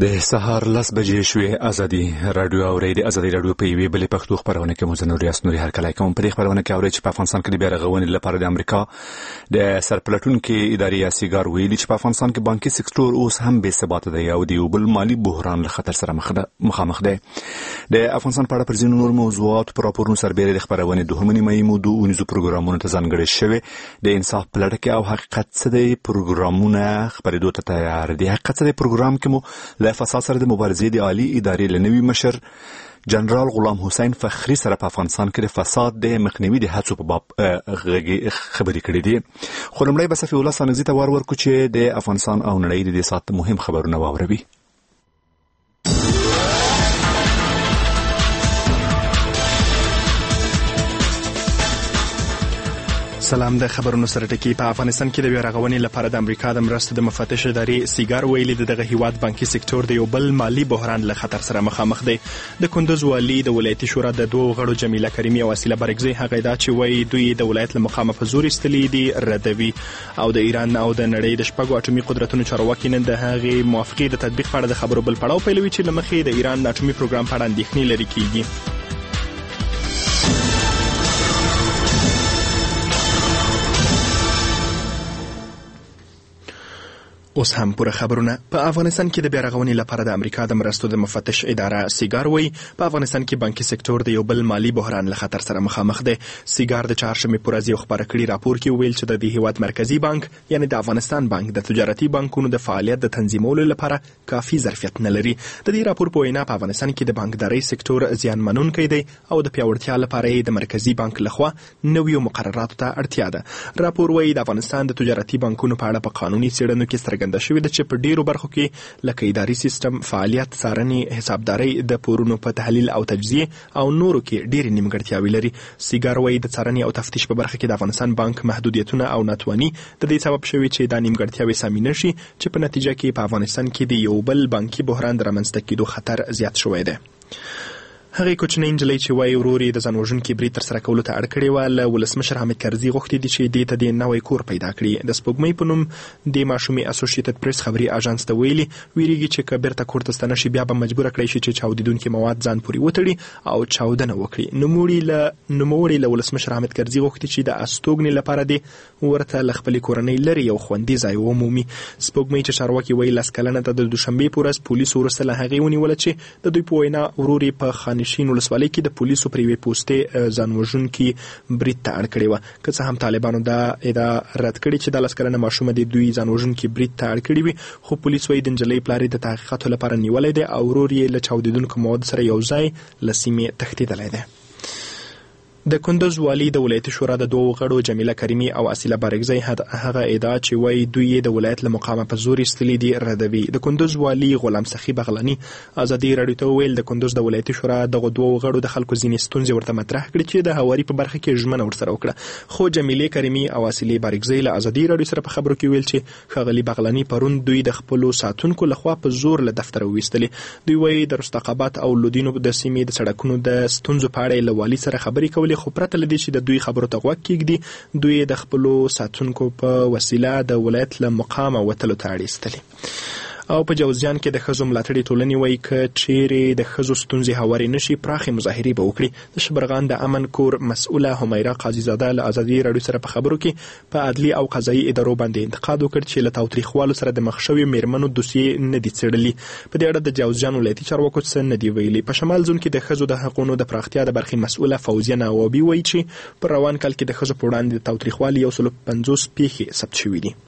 د سهار 10 بجې شوې. ازادي رادیو اوري د ازادي رادیو په یوې بلې پښتو خبرونه کې مزنور یاس نوري هر کله کوم په دې خبرونه کې اوري چې په افغانستان کې د بیارغونې لپاره د امریکا د سرپلټونکو ادارې سیګار ویلي چې په افغانستان کې بانکي سکتور اوس هم بې ثباته دی او د بل مالی بحران له خطر سره مخامخ دی. د افغانستان په اړه پر ځینو نور موضوعات پر راپورونو سربېره د خبرونه دوهمنی مې موضوع ونیزو پروګرامونو ته ځانګړي شوی د انصاف پلټکه او حقیقت څه دی پروګرامونه خبرېدو ته تیار دي. حقیقت څه دی پروګرام کې مو له فساد سره د مبارزې د عالی ادارې لنوي مشر جنرال غلام حسین فخری سره په افغانستان کې د فساد د مخنیوي د هڅو په باب خبرې کړې دي. خو لومړی به صفي الله سانګزي ته ورکو چې د افغانستان او نړۍ د سات مهم خبرونه واوروي. سلام. د خبرونو سره ټکی. په افغانستان کې د بیارغونې لپاره د امریکا د مرستو د مفتش ادارې سیګار ویلي دغه هیواد بانکي سکتور د یو بل مالی بحران له خطر سره مخامخ دی. د کندوز والي د ولایتي شورا د دوه غړو جمیله کریمي او وسیله برګزی هغه دا چې وایي دوی د ولایت له مقامه په زور استلی دي ردوي او د ایران او د نړۍ د شپږو اټومي قدرتونو چارواکي نن د هغې موافقې د تطبیق په اړه د خبرو بل پړاو پیلوي چې له مخې د ایران د اټومي پروګرام په اړه اندېښنې لري کیږي. اوس هم پوره خبرونه. په افغانستان کې د بیارغونې لپاره د امریکا د مرستو د مفتش اداره سیګار وایي په افغانستان کې بانکي سکتور د یو بل مالی بحران له خطر سره مخامخ دی. سیګار د چهارشنبې په ورځ یو خبره کړي راپور کې ویل چې د دې هیواد مرکزی بانک یعنی د افغانستان بانک د تجارتي بانکونو د فعالیت د تنظیمولو لپاره کافي ظرفیت نه لري. د دې راپور په وینا په افغانستان کې د بانکدارۍ سکتور زیانمنونکی دی او د پیاوړتیا لپاره د مرکزی بانک لخوا نویو مقرراتو ته اړتیا ده. راپور وایي د افغانستان د تجارتي بانکونو په اړه په قانوني څېړنو کې څرګنده شوې ده چې په ډیرو برخو کې لکه اداري سیستم، فعالیت، څارنې، حسابدارۍ، د پورونو په تحلیل او تجزیه او نورو کې ډېرې نیمګړتیاوې لري. سیګار وایي د څارنې او تفتیش په برخه کې د افغانستان بانک محدودیتونه او ناتواني د دې سبب شوي چې دا نیمګړتیاوې سمې نشي چې په نتیجه کې په افغانستان کې د یو بل بانکي بحران د رامنځته کېدو خطر زیات شوی دی. هغې کوچنۍ نجلۍ چې وایي ورور یې د ځان وژونکي برید ترسره کولو ته اړ کړې وه له ولسمشر حامد کرزي غوښتي دي چې دې ته د نوی کور پیدا کړي. د سپوږمۍ په نوم د ماشومې اسوسییټډ پریس خبري اژانس ته ویلي ویریږي چې که بیرته کور ته ستنه شي بیا به مجبوره کړی شي چې چاودیدونکي مواد ځان پورې وتړي او چاودنه وکړي. نوموړي له ولسمشر حامد کرزي غوښتي چې د استوګنې لپاره دې ورته له خپلې کورنۍ لرې یو خوندي ځای ومومي. سپوږمۍ چې چارواکي وایي 10 کلنه ته د دوشنبې په ورځ پولیسو وروسته له هغې ونیوله چې د دوی په وینا ورور یې په خانشین ولسوالۍ کې د پولیسو پر یوې پوستې ځان وژونکي برید ته اړ کړې وه. که څه هم طالبانو دا ادعا رد کړې چې د 10 کلنه ماشومه د دوی ځان وژونکي برید ته اړ کړې وي، خو پولیس وایي د نجلۍ پلار یې د تحقیقاتو لپاره نیولی دی او ورور یې له چاودیدونکو موادو سره یو ځای له سیمې تښتېدلی دی. د کندوز والي د ولایتي شورا د دوه غړو جمیله کریمي او وسیله برګزی هغه ادعا چې وایي دوی د ولایت له مقامه په زور ایستلي دي ردوي. د کندوز والي غلام سخي بغلاني ازادي رادیو ته ویل د کندوز د ولایتي شورا دغه دوه غړو د خلکو ځینې ستونزې ورته مطرح کړي چې د هواري په برخه کې ژمنه ورسره وکړه. خو جمیله کریمي او وسیله برګزی له ازادي رادیو سره په خبرو کې ویل چې ښاغلي بغلاني پرون دوی د خپلو ساتونکو لخوا په زور له دفتره وویستلي. دوی وایي د رستاقابات او لودینو د سیمې د سړکونو د ستونزو په اړه له والي سره خبرې کولې، خو پرته له دې چې د دوی خبرو ته غوږ کېږدي دوی د خپلو ساتونکو په وسیله د ولایت له مقامه وتلو ته اړ ایستلي. او په جوزجان کې د ښځو ملاتړي ټولنې وایي که چیرې د ښځو ستونزې هوارې نشي پراخې مظاهرې به وکړي. د شبرغان د امن کور مسؤله همیره قاضیزاده له ازادي رادیو سره په خبرو کې په عدلي او قضایي ادارو باندې انتقاد وکړ چې له تاوتریخوالو سره د مخ شویو میرمنو دوسیې نه دي څېړلي. په دې اړه د جوزجان ولایتي چارواکو څه نه دي ویلي. په شمال زون کې د ښځو د حقونو د پراختیا د برخې مسؤله فوزیه نوابي وایي چې په روان کال کې د ښځو په وړاندې د تاوتریخوالي 150 پیښې ثبت شوي دي.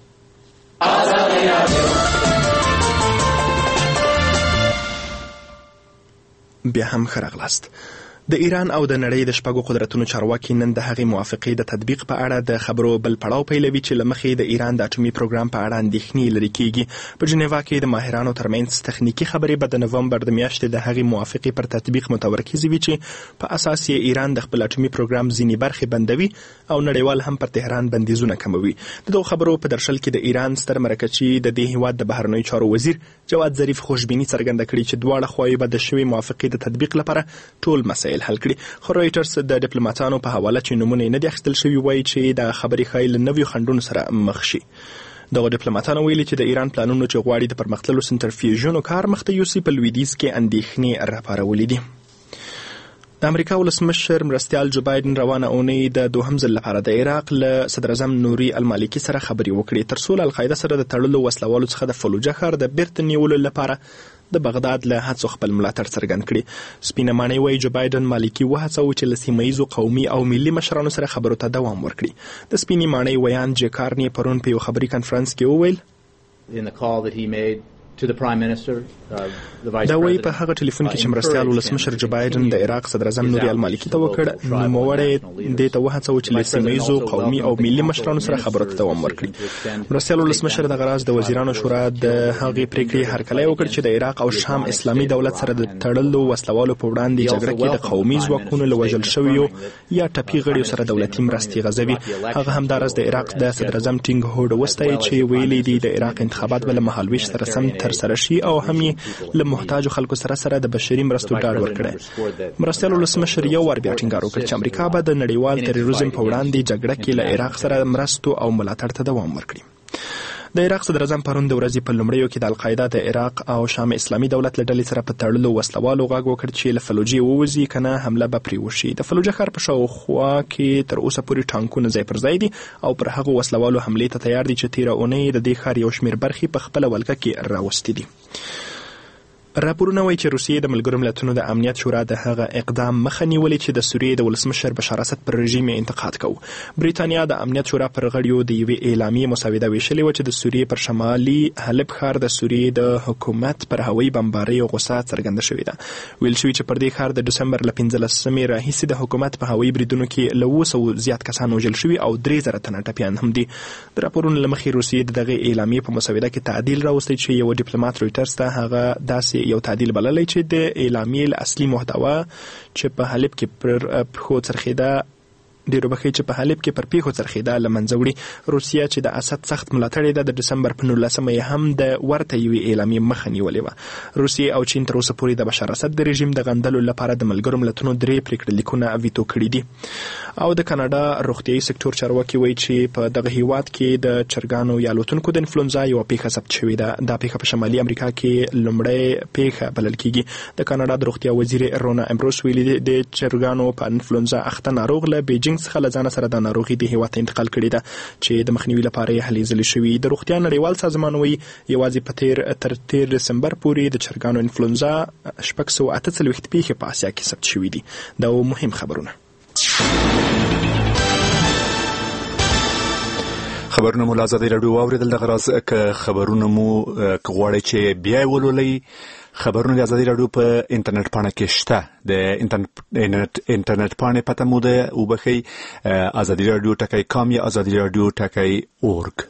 بیا هم ښه راغلاست. د ایران او د نړۍ د شپږو قدرتونو چارواکي نن د هغې موافقې د تطبیق په اړه د خبرو بل پړاو پیلوي چې له مخې د ایران د اټومي پروګرام په اړه اندېښنې لرې کیږي. په جنیوا کې د ماهرانو ترمنځ تخنیکي خبرې به د نومبر د میاشتې د هغې موافقې پر تطبیق متمرکزې وي چې په اساس یې ایران د خپل اټومي پروګرام ځینې برخې بندوي او نړیوال هم پر تهران بندیزونه کموي. د دغو خبرو په درشل کې د ایران ستر مرکچي د دې هیواد د بهرنیو چارو وزیر جواد ظریف خوشبیني څرګنده کړې چې دواړه خواوې به د شوې موافقې د تطبیق لپاره ټول مسایل حل کړي. خو رایټرز د ډیپلوماټانو په حواله چې نومونه یې نه دي اخیستل شوي وایي چې دا خبرې ښایي له نویو خنډونو سره مخ شي. دغه ډیپلوماټانو ویلي چې د ایران پلانونو چې غواړي د پرمختللو سنټرفیوژونو کار مخته یوسي په لویدیځ کې اندېښنې راپارولې دي. د امریکا ولسمشر مرستیال جو بایدن روانه اونۍ د دوهم ځل لپاره د عراق له صدر اعظم نوري المالکي سره خبرې وکړې ترڅو له القاعده سره د تړلو وسلوالو څخه د فلوجه ښار د بیرته نیولو لپاره د بغداد له هڅو خپل ملاتړ څرګند کړي. سپینه ماڼۍ وایي جو بایدن مالکي وهڅوي چې له سیمهییزو قومي او ملي مشرانو سره خبرو ته دوام ورکړي. د سپینې ماڼۍ ویان جې کارني پرون په یو خبري کانفرنس کې وویل دا وایي په هغه ټلیفون کې چې مرستیال ولسمشر جو بایدن د عراق صدر اعظم نوري المالکي ته وکړ نوموړی دې ته وهڅوي چې له سیمهییزو قومي او ملي مشرانو سره خبرو ته دوام ورکړي. مرستیال ولسمشر دغه راز د وزیرانو شورا د هغې پریکړې هرکلی وکړ چې د عراق او شام اسلامي دولت سره د تړلو وسلوالو په وړاندې جګړه کې د قومي ځواکونو له وژل شویو یا ټپي غړیو سره دولتي مرستې غځوي. هغه همداراز د عراق د صدر اعظم ټینګ هوډ وستایي چې ویلي دي د عراق انتخابات به له مهالویش سره سم ترسره شي او هم یې له محتاجو خلکو سره د بشري مرستو ډاډ ورکړی. مرستیال ولسمشر یو وار بیا ټینګار وکړ چې امریکا به د نړیوال تروریزم په وړاندې جګړه کې له عراق سره مرستو او ملاتړ ته دوام ورکړي. د عراق صدر اعظم پرون د ورځې په لومړیو کې د القاعده د عراق او شام اسلامي دولت له ډلې سره په تړلو وسلوالو غږ وکړ چې له فلوجې ووځي کنه حمله به پرې وشي. د فلوجه ښار په شاوخوا کې تر اوسه پورې ټانکونه ځای پر ځای دي او پر هغو وسلوالو حملې ته تیار دي چې تیره اونۍ د دې ښار یو شمېر برخې په خپله ولکه کې راوستي دي. راپورونه وایي چې روسیې د ملګرو ملتونو د امنیت شورا د هغه اقدام مخه نیولې چې د سوریې د ولسمشر بشار اسد پر رژیم انتقاد کوي. بریتانیا د امنیت شورا پر غړیو د یوې اعلامیې مسوده ویشلې وه چې د سوریې پر شمالي حلب ښار د سوریې د حکومت پر هوایي بمبارۍ غوسه څرګنده شوې ده. ویل شوي چې پر دې ښار د ډسمبر له 15مې راهیسې د حکومت په هوایي بریدونو کې له 200 زیات کسان وژل شوي او 3000 تنه ټپیان هم دي. د راپورونو له مخې روسیې د دغې اعلامیې په مسوده کې تعدیل راوستی چې یو ډیپلوماټ رویټرز ته هغه داسې یو تعدیل بللی چې د اعلامیې له اصلي محتوا چې په حلب کې پر پښو څرخېده ډیرو بخښي چې په حلب کې پر پیښو څرخېده له منځه وړي. روسیه چې د اسد سخت ملاتړې ده د ډسمبر په 19مه یې هم د ورته یوې اعلامیې مخه نیولې وه. روسیې او چین تر اوسه پورې د بشار اسد د رژیم د غندلو لپاره د ملګرو ملتونو 3 پریکړه لیکونه ویتو کړي دي. او د کاناډا روغتیايي سکتور چارواکي وایي چې په دغه هیواد کې د چرګانو یا الوتونکو د انفلونزا یوه پیښه ثبت شوې ده. دا پیښه په شمالي امریکا کې لومړی پیښه بلل کېږي. د کاناډا د روغتیا وزیر رونا امبروس ویلي د چرګانو په انفلونزا اخته ناروغ له بیجینګ څخه له ځانه سره د ناروغي د هیواد ته انتقال کړې ده چې د مخنیوي لپاره یې هلې ځلې شوي. د روغتیا نړیوال سازمان وایي یوازې تر 13 دسمبر پورې د چرګانو انفلونزا 648 پیښې په اسیا کې ثبت شوي دي. دا مهم خبرونه. خبرونه مو له ازادي راډیو واوریدل. دغه راز که خبرونه مو غواړئ چې بیا ولولئ خبرونه د ازادي راډیو په انټرنیټ پاڼه کې شته. د انټرنیټ پاڼې پته مو ده وبخئ ازادي راډیو .com یا ازادي راډیو .org.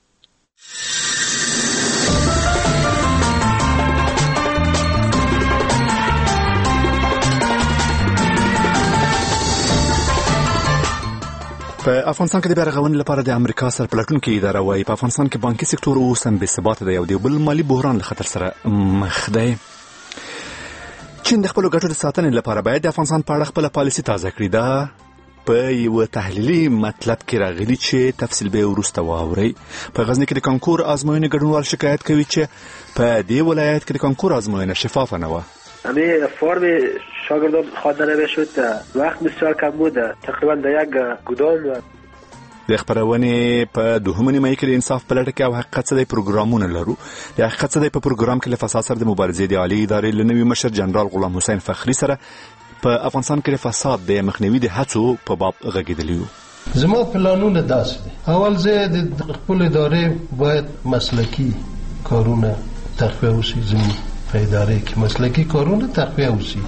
په افغانستان کې د بیا رغونې لپاره د امریکا سرپلټونکې اداره وایي په افغانستان کې بانکي سکتور اوس هم بې ثباته دی او د بل مالي بحران له خطر سره مخ دی. چین د خپلو ګټو د ساتنې لپاره باید د افغانستان په اړه خپله پالیسي تازه کړي. دا په یو تحلیلي مطلب کې راغلي چې تفصیل به وروسته واورئ. په غزني کې د کانکور ازموینې ګډونوال شکایت کوي چې په دې ولایت کې د کانکور ازموینه شفافه نه وه. همه فرم شاگردان خوانده نمیشد، وقت بسیار کم بود، تقریبا در یک گودام. د خبرونې په دوهمه نیمه کې د انصاف په لټه کې او حقیقت څه دی پروګرامونه لرو. د حقیقت څه دی په پروګرام کې له فساد سره د مبارزې د عالی ادارې له نوي مشر جنرال غلام حسین فخری سره په افغانستان کې د فساد د مخنیوي د هڅو په باب غږېدلی وو. زما پلانونه داسې دي. اول زه د خپل ادارې باید مسلکي کارونه ترفیع وشي. زموږ په ادارې کې مسلکي کارونه ترفیع وشي.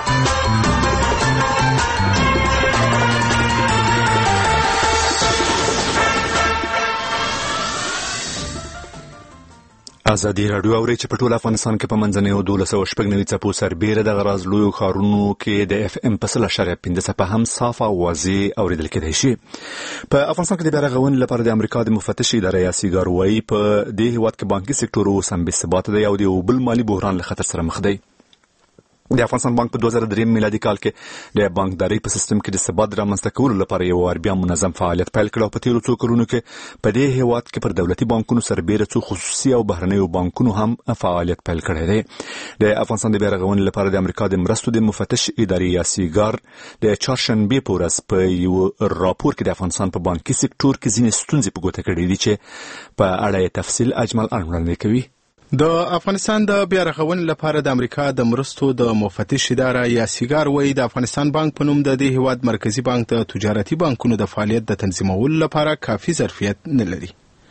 ازادي راډیو اوري چې په ټول افغانستان کې په منځنیو 1290 څپو سربېره د غراز لویو ښارونو کې د FM په 0.5 څپه هم صاف او واضح اوریدل کېدای شي. په افغانستان کې د بیا رغونې لپاره د امریکا د مفتش اداره یا سیګار وایي په دې هیواد کې بانکي سکتور اوس هم بې ثباته دی او د یو بل مالي بحران له خطر سره مخ دی. د افغانستان بانک په 2003 میلادي کال کې د بانکداري په سیستم کې د ثبات رامنځته کولو لپاره یو بیا منظم فعالیت پیل کړ او په تیرو څو کلونو کې په دې هیواد کې پر دولتي بانکونو سربېره څو خصوصي او بهرنیو بانکونو هم فعالیت پیل کړی دی. د افغانستان د بیا رغونې لپاره د امریکا د مرستو د مفتش ادارې یا سیګار د چهارشنبه په ورځ په یو راپور کې د افغانستان په بانکي سکتور کې ځینې ستونزې په ګوته کړې دي چې په اړه یې تفصیل اجمل وړاندې کوي. د افغانستان د بیا رغونې لپاره د امریکا د مرستو د مفتش اداره یا سیګار وایي د افغانستان بانک په نوم د دې هیواد مرکزی بانک د تجارتي بانکونو د فعالیت د تنظیمولو لپاره کافي ظرفیت نه لري.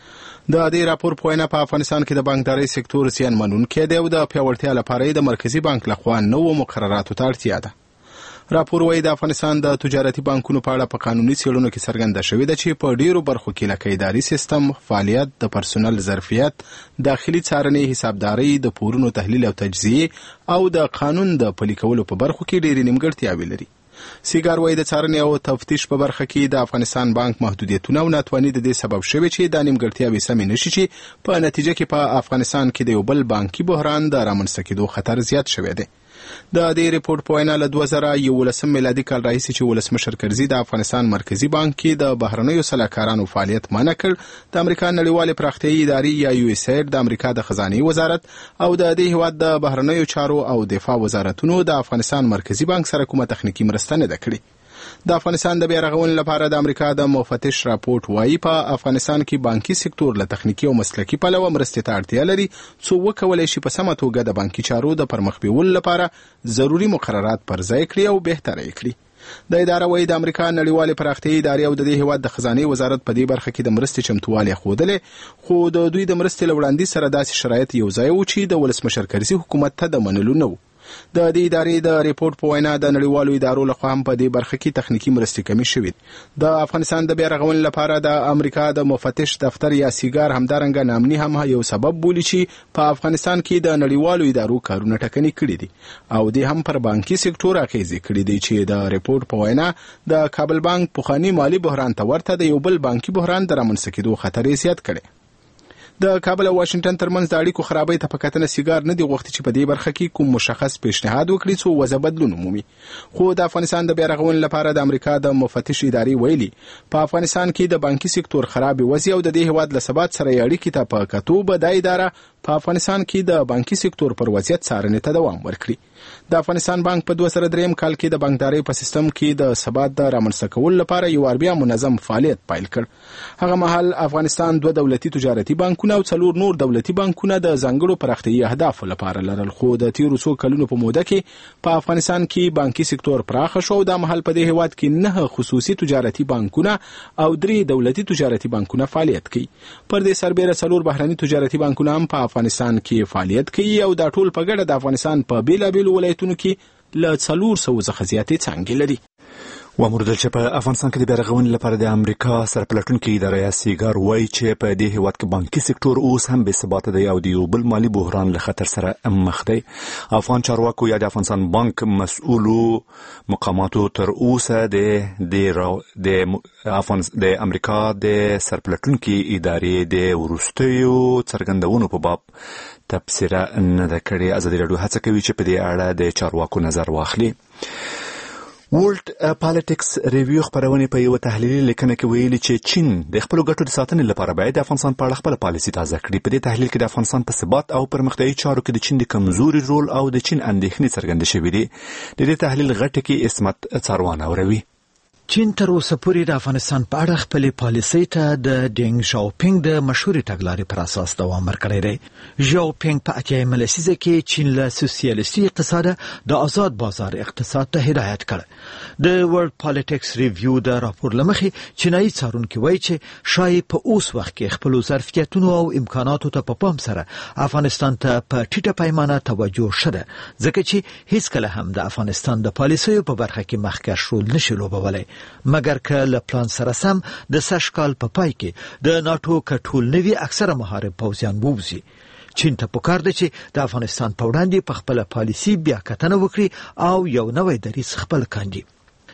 د دې راپور په وینا په افغانستان کې د بانکداري سکتور زیان منونکی دی او د پیاوړتیا لپاره د مرکزی بانک لخوا نوو مقرراتو ته اړتیا ده. راپور وايي د افغانستان د تجارتي بانکونو په اړه په قانوني څېړنو کې څرګنده شوې ده چې په ډیرو برخو کې لکه اداري سیستم، فعالیت، د پرسونل ظرفیت، داخلي څارنې، حسابداري، د پورونو تحلیل او تجزیه او د قانون د پلي کولو په برخو کې ډېرې نیمګړتیاوې لري. سیګار وايي د څارنې او تفتیش په برخه کې د افغانستان بانک محدودیتونه او ناتواني د دې سبب شوي چې د نیمګړتیاوې سمې نشي چې په نتیجه کې په افغانستان کې د یو بل بانکي بحران د رامنځته کېدو خطر زیات شوی دی. د دې ریپورت په وینا له 2011 میلادي کال راهیسې چې ولسمشر کرزي د افغانستان مرکزی بانک کې د بهرنیو سلاکارانو فعالیت منع کړ، د امریکا نړیوالې پراختیایي ادارې یا یو اس اید، د امریکا د خزانه وزارت او د دې هیواد د بهرنیو چارو او دفاع وزارتونو د افغانستان مرکزی بانک سره کومه تخنیکی مرسته نه کړې. د افغانستان د بیا رغونې لپاره د امریکا د مفتش راپورټ وايي په افغانستان کې بانکي سکتور له تخنیکی او مسلکي پلوه مرستې ته اړتیا لري څو وکولای شي په سمه توګه د بانکي چارو د پرمخ بیولو لپاره ضروري مقررات پر ځای کړي او بهتره یې کړي. د اداره وايي د امریکا نړیوالې پراختیایي ادارې او د دې هیواد د خزانه وزارت په دې برخه کې د مرستې چمتووالی ښودلې، خو د دوی د مرستې له وړاندیز سره داسې شرایط یو ځای و چې د ولسمشر کرزي حکومت ته د منلو نه و. د دې ادارې د ریپورت په وینا د نړیوالو ادارو لخوا هم په دې برخه کې تخنیکی مرستې کمی شوې. د افغانستان د بیا رغونې لپاره د امریکا د مفتش دفتر یا سیګار همدارنګه نامني هم یو سبب بولي چې په افغانستان کې د نړیوالو ادارو کارونه ټکني کړي دي او د هم پر بانکي سکتور اغیزې کړي دي چې د ریپورت په وینا د کابل بانک پخوانی مالی بحران ته ورته د یو بل بانکي بحران د رامنځته کېدو خطر یې زیات کړي. د کابل او واشنگټن ترمنځ د اړیکو خرابۍ ته په کتنه سیګار نه دی غوښتي چې په دې برخه کې کوم مشخص پیشنهاد وکړي څو وضع بدلون ومومي. خو د افغانستان د بیا رغونې لپاره د امریکا د مفتش ادارې ویلي په افغانستان کې د بانکي سکتور خراب وضع او د دې هیواد له ثبات سره اړیکې ته په کتو به د اداره په افغانستان کې د بانکي سکتور پر وضعیت څارنې ته دوام ورکړي. د افغانستان بانک په 2003 کال کې د بانکداري په سیستم کې د ثبات د رامنځته کولو لپاره یو بیا منظم فعالیت پیل کړ. هغه مهال افغانستان 2 دولتي تجارتي بانکونه او 4 نور دولتي بانکونه د ځانګړو پراختیایي اهدافو لپاره لرل، خو د تیرو څو کلونو په موده کې په افغانستان کې بانکي سکتور پراخ شو. د مهال په دې هیواد کې 9 خصوصي تجارتي بانکونه او 3 دولتي تجارتي بانکونه فعالیت کوي. پر دې سربېره 4 بهرني تجارتي بانکونه هم په افغانستان کې فعالیت کوي او دا ټول په ګډه د افغانستان په بیلابیلو ولایتونو کې له 400 څخه زیاتې څانګې لري. وموردل چې په افغانستان کې د بیا رغونې لپاره د امریکا سرپلټونکې اداره سیګار وایي چې په دې هیواد کې بانکي سکتور اوس هم بې ثباته دی او د یو بل مالي بحران له خطر سره مخ دی. افغان چارواکو یا د افغانستان بانک مسؤلو مقاماتو تر اوسه د امریکا د سرپلټونکې ادارې د وروستیو څرګندونو په باب تبصره نه ده کړې. ازادي راډیو هڅه کوي چې په دې اړه د چارواکو نظر واخلي. ورلد پالیټکس ریویو خبرونه په یو تحلیلي لیکنه کې ویلي چې چین د خپل ګټو د ساتنې لپاره باید د افغانستان په اړه خپل پالیسي تازه کړي. په دې تحلیل کې د افغانستان په ثبات او پرمختیایي چارو کې د چین د کمزوري رول او د چین اندېښنې څرګندې شوې دي. د دې تحلیل غټه کې اسمت څاروان اوروي. چین تر اوسه پورې د افغانستان په اړه خپل پالیسي ته د ډینګ شاوپینګ د مشهور تګلارې پر اساس دوام ورکړی دی. شاوپینګ په 80 لسیزه کې چین له سوسیالیستي اقتصاد د آزاد بازار اقتصاد ته هدایت کړ. د ورلد پالیټکس ریویو د راپور لمخې چینایي څارونکي وایي چې شاید په اوس وخت کې خپل ظرفیتونو او امکاناتو ته په پام سره افغانستان ته په ټیټه پیمانه توجه شوه، ځکه چې هیڅ کله هم د افغانستان د پالیسیو په برخه کې مخکښ رول نشي لوبولی، مګر که له پلان سره سم د سږ کال په پای کې د ناتو کټول نوي اکثره محارب پوځیان ووځي. چین ته پکار ده چې د افغانستان په وړاندې په خپل پالیسي بیا کتنه وکړي او یو نوی دریځ خپل کاندي.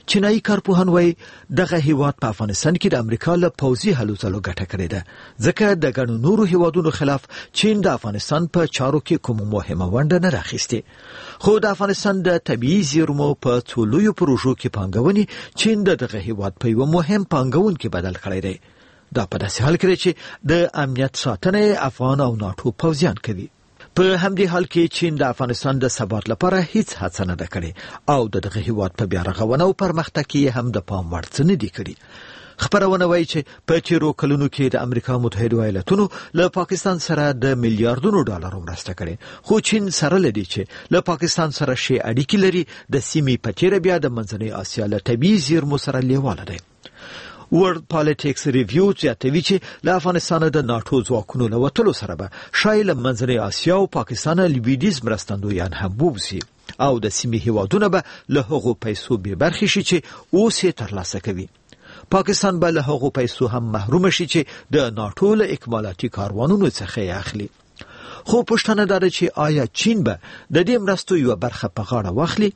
چینایي کارپوهان وایي دغه هیواد په افغانستان کې د امریکا له پوځي هلو ځلو ګټه کړې ده، ځکه د ګڼو نورو هیوادونو خلاف چین د افغانستان په چارو کې کومه مهمه ونډه نه راخیستې. خو د افغانستان د طبیعي زیرمو په څو لویو پروژو کې پانګونې چین دغه هیواد په یو مهم پانګونکي بدل کړی دی. دا په داسې حال کې چې د امنیت ساتنه افغان او ناتو پوځیان کوي. په همدې حال کې چین د افغانستان د ثبات لپاره هیڅ هڅه نه ده کړې او دغه هیواد په بیا رغونه او پرمختګ کې هم د پام وړ څه نه دي کړي. خبرونه وایي چې په تیرو کلونو کې د امریکا متحده ایالاتونو له پاکستان سره د میلیارډونو ډالرو مرسته کړې، خو چین سره لدی چې له پاکستان سره شی اړیکې لري د سیمې په تیر بیا د منځنۍ اسیا له طبیعي زیرمو سره لیواله دی. ورلد پالیټکس ریویو زیاتوي چې له افغانستان د ناتو ځواکونو له وتلو سره به شاید له منځنۍ اسیا او پاکستان لویدیځ مرستندویان هم ووځي او د سیمې هیوادونه به له هغو پیسو بې برخې شي چې اوس یې ترلاسه کوي. پاکستان به له هغو پیسو هم محروم شي چې د ناتو له اکمالاتي کاروانونو څخه یې اخلي. خو پوښتنه دا ده چې آیا چین به د دې مرستو یوه برخه په غاړه واخلي؟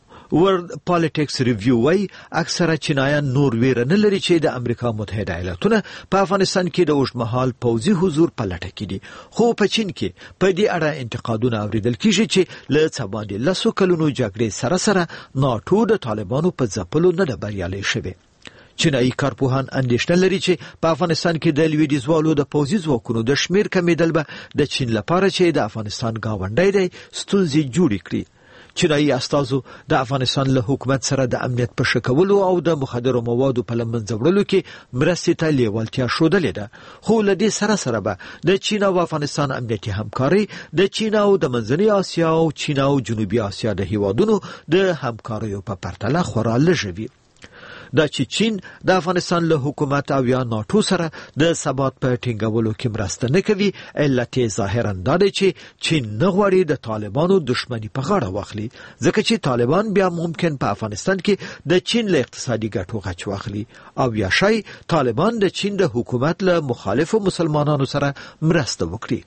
ورلد پالیټکس ریویو وايي اکثره چینایان نور ویره نه لري چې د امریکا متحده ایالاتونه په افغانستان کې د اوږدمهال پوځي حضور په لټه کې دي، خو په چین کې په دې اړه انتقادونه اوریدل کیږي چې له څه باندې 10 کلونو جګړې سره سره ناتو د طالبانو په ځپلو نه ده بریالۍ شوې. چینایي کارپوهان اندېښنه لري چې په افغانستان کې د لویدیځوالو د پوځي ځواکونو د شمیر کمیدل به د چین لپاره چې د افغانستان گاونډی دی ستونزې جوړې کړي. چینایي استازو د افغانستان له حکومت سره د امنیت په ښه کولو او د مخدرو موادو په له منځه وړلو کې مرستې ته لیوالتیا ښودلې ده، خو له دې سره سره به د چین او افغانستان امنیتي همکاري د چین او د منځنۍ اسیا او چین او جنوبي اسیا د هیوادونو د همکاریو په پرتله خورا لږه وي. دا چې چین د افغانستان له حکومت او یا ناتو سره د ثبات په ټینګولو کې مرسته نه کوي، علت یې ظاهرا دا دی چې چین نه غواړي د طالبانو دښمني په غاړه واخلي، ځکه چې طالبان بیا ممکن په افغانستان کې د چین له اقتصادي ګټو غچ واخلي او یا شاید طالبان د چین د حکومت له مخالفو مسلمانانو سره مرسته وکړي.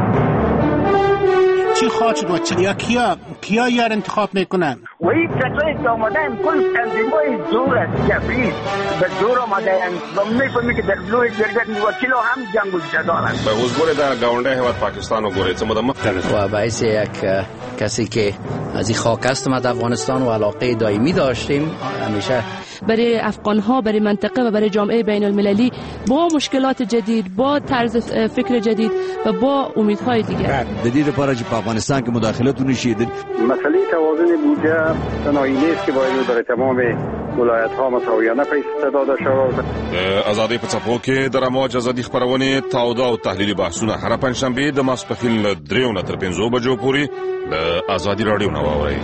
چی خواهد شد و کیا یار انتخاب میکنن؟ و این کسایی که آمدن کل تنظیمای زور است، جبری به زور آمدن و میفهمی که در لوی جرگت وکیلو هم جنگ و جدالن. به حضور در گاونده هیواد پاکستان و گوریت مختلف و باعث یک کسی که از این خاک است ما در افغانستان و علاقه دائمی داشتیم همیشه برای افغان‌ها، برای منطقه و برای جامعه بین المللی با مشکلات جدید، با طرز فکر جدید و با امیدهای دیگر. جدید لپاره چې په افغانستان کې مداخلتونه شي. مسئله توازن بودجه تنهایی نیست که باید برای تمام ولایت‌ها مساویانه پیش داده شود. آزادی په څپو کې د رموج ازادي خبرونه تاوده او تحلیلي بحثونه هر پنځشنبه د ماسپښین له 3 نه تر 5 بجو پورې د آزادي رادیو نه واورئ.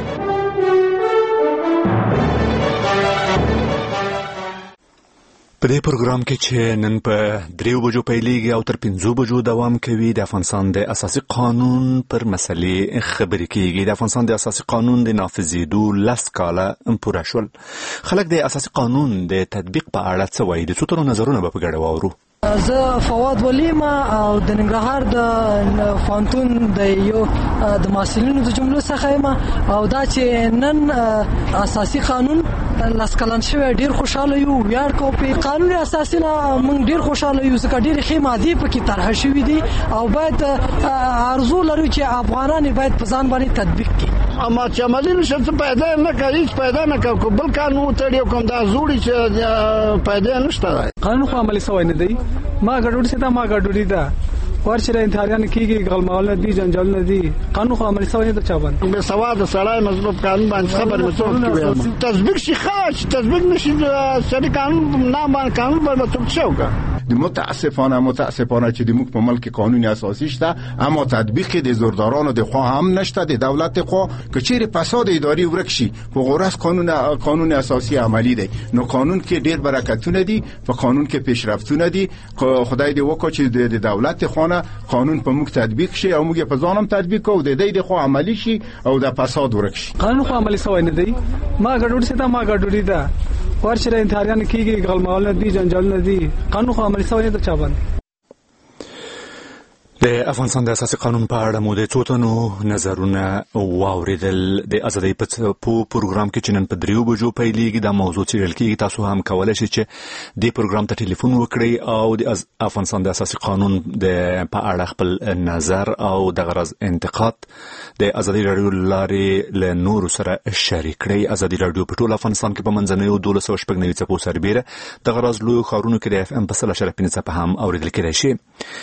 په دې پروګرام کې چې نن په 3 بجو پیلېږي او تر 5 بجو دوام کوي، د افغانستان د اساسي قانون پر مسلې خبرې کیږي. د افغانستان د اساسي قانون د نافذېدو 10 کاله پوره شول. خلک د اساسي قانون د تطبیق په اړه څه وایي؟ د څو ترو نظرونه به په ګډه واورو. زه فواد ولیم او د ننګرهار د فانتون د یو د محصلینو د جملو څخه یم او دا چې نن اساسي قانون لاس کلن شوی ډیر خوشاله یو. ویاړ کو په قانون اساسي نه موږ ډیر خوشاله یو ځکه ډیر ښه ماده پکې طرح شوی دي او باید ارزو لرو چې افغانان باید په ځان باندې تطبیق کړي. اما چې عملي نشي پیدا نه کوي، هیڅ پیدا نه کوي. بل قانون تړي کوم دا زوړي چې پیدا نشته. قانون خو عملي سوی نه دی. ما ګډوډي ستا ما ګډوډي ده ورچره انتحاریان کیږي، غلماول دي، جنجال نه دي. قانون خو عملي سوی نه ده. چا باندې به سواد سړی مضبوط قانون باندې خبر مڅوک کوي. تطبیق شي خاص تطبیق نشي سړي قانون نه باندې قانون باندې څوک شوګه. متاسفانه چې د موږ په ملک قانون اساسي شته اما تطبیق د زوردارانو د خوا هم نشته، د دولت خوا که چیرې فساد اداري ورک شي په غورس قانون اساسي عملی دی. نو قانون کې ډیر برکتونه دي، په قانون کې پیشرفتونه دي. خدای دې وکړي چې د دولت خوا قانون په موږ تطبیق شي او موږ په ځانم تطبیق کوو، د دې خوا عملی شي او د فساد ورک شي. قانون خو عملي سوی نه دی. ما ګډوډي ستا ما ګډوډي ده ورچره انتحاریان کیږي، غلماول دي، جنجال نه دي. قانون خو عملي سوی نه ده. چا باندې د افغانستان د اساسي قانون په اړه مو د څو تنو نظرونه واوریدل. د ازادۍ په پروګرام کې چې نن په 3 بجو پیلېږي دا موضوع څېړل کېږي. تاسو هم کولی شئ چې د پروګرام ته ټلیفون وکړئ او د افغانستان د اساسي قانون په اړه خپل نظر او د غرض انتقاد د ازادۍ رادیو لارې له نورو سره شریک کړئ. ازادۍ رادیو په ټول افغانستان کې په منځنیو 1290 څپو سربېره د غرض لویو ښارونو کې د اف ام په 100.5 څپه هم اوریدل کېدای شي.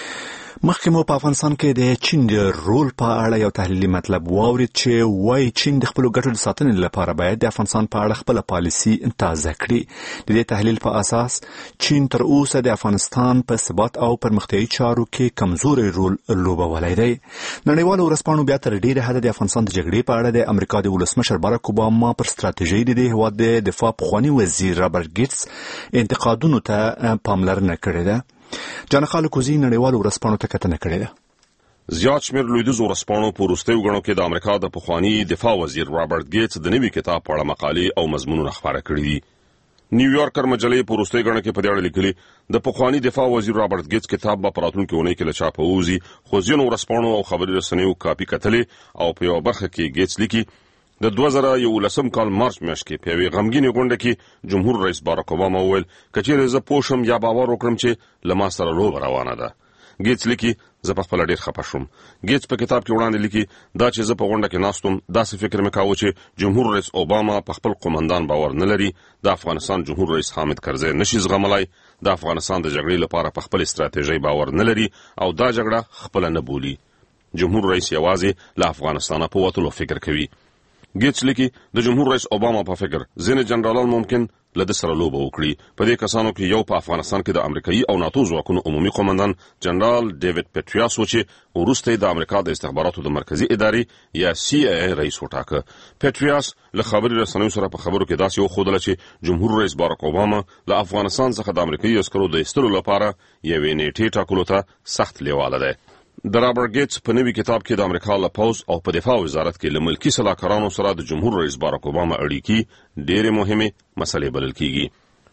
مخکې مو په افغانستان کې د چین د رول په اړه یو تحلیلي مطلب واورید چې وايي چین د خپل ګټو د ساتنې لپاره باید د افغانستان په اړه خپل پالیسي تازه کړي. د دې تحلیل په اساس چین تر اوسه د افغانستان په ثبات او پرمختیايي چارو کې کمزوري رول لوبولی دی. نړیوالو ورځپاڼو بیا تر ډیره حده د افغانستان د جګړې په اړه د امریکا د ولسمشر باراک اوباما پر ستراتیژۍ د دې هېواد د دفاع پخواني وزیر رابرټ ګیټس انتقادونو ته پاملرنه کړې ده. جانخالو کوزي نړیوالو ورځپاڼو ته کتنه کړې ده. زیات شمېر لویدیځو ورځپاڼو په وروستیو ګڼو کې د امریکا د پخواني دفاع وزیر رابرټ ګیټس د نوي کتاب په اړه مقالې او مضمونونه خپاره کړي دي. نیویارکر مجلې په وروستیو ګڼو کې په دې اړه لیکلي د پخواني دفاع وزیر رابرټ ګیټس کتاب به په راتلونکي اونۍ کې له چاپه ووځي، خو ځینو ورځپاڼو او خبري رسنیو کاپي کتلې او په یوه برخه کې ګیټس لیکي د 2011 کال مارچ میاشت کې په یوې غمګینې غونډه کې جمهور رئیس باراک اوباما وویل کچېرې زه پوه شم یا باور وکړم چې له ما سره لوبه روانه ده. ګیټس لیکي زه په خپله ډېر خفه شوم. ګیټس په کتاب کې وړاندې لیکي دا چې زه په غونډه کې ناست وم داسې فکر مې کاوه چې جمهور رئیس اوباما په خپل قومندان باور نه لري، د افغانستان جمهور رئیس حامد کرزی نشي زغملای، د افغانستان د جګړې لپاره په خپل استراتیژۍ باور نه لري او دا جګړه خپله نه بولي. جمهور رئیس یوازې له افغانستانه په وتلو فکر کوي. ګیټس لیکي د جمهور رئیس اوباما په فکر ځینې جنرالان ممکن له ده سره لوبه وکړي. په دې کسانو کې یو په افغانستان کې د امریکایي او ناتو ځواکونو عمومي قومندان جنرال ډیوډ پیټریاس و چې وروسته د امریکا د استخباراتو د مرکزي ادارې یا CIA رئیس وټاکه. پیټریاس له خبري رسنیو سره په خبرو کې داسې وښودله چې جمهور رئیس باراک اوباما له افغانستان څخه د امریکایي عسکرو د ایستلو لپاره یوې نیټې ټاکلو ته سخت لیواله دی. د رابرټ ګیټس په نوي کتاب کې د امریکا له پوځ او په دفاع وزارت کې له ملکي سلاکارانو سره د جمهور رئیس باراک اوباما اړیکې ډېرې مهمې مسلې بلل کېږي.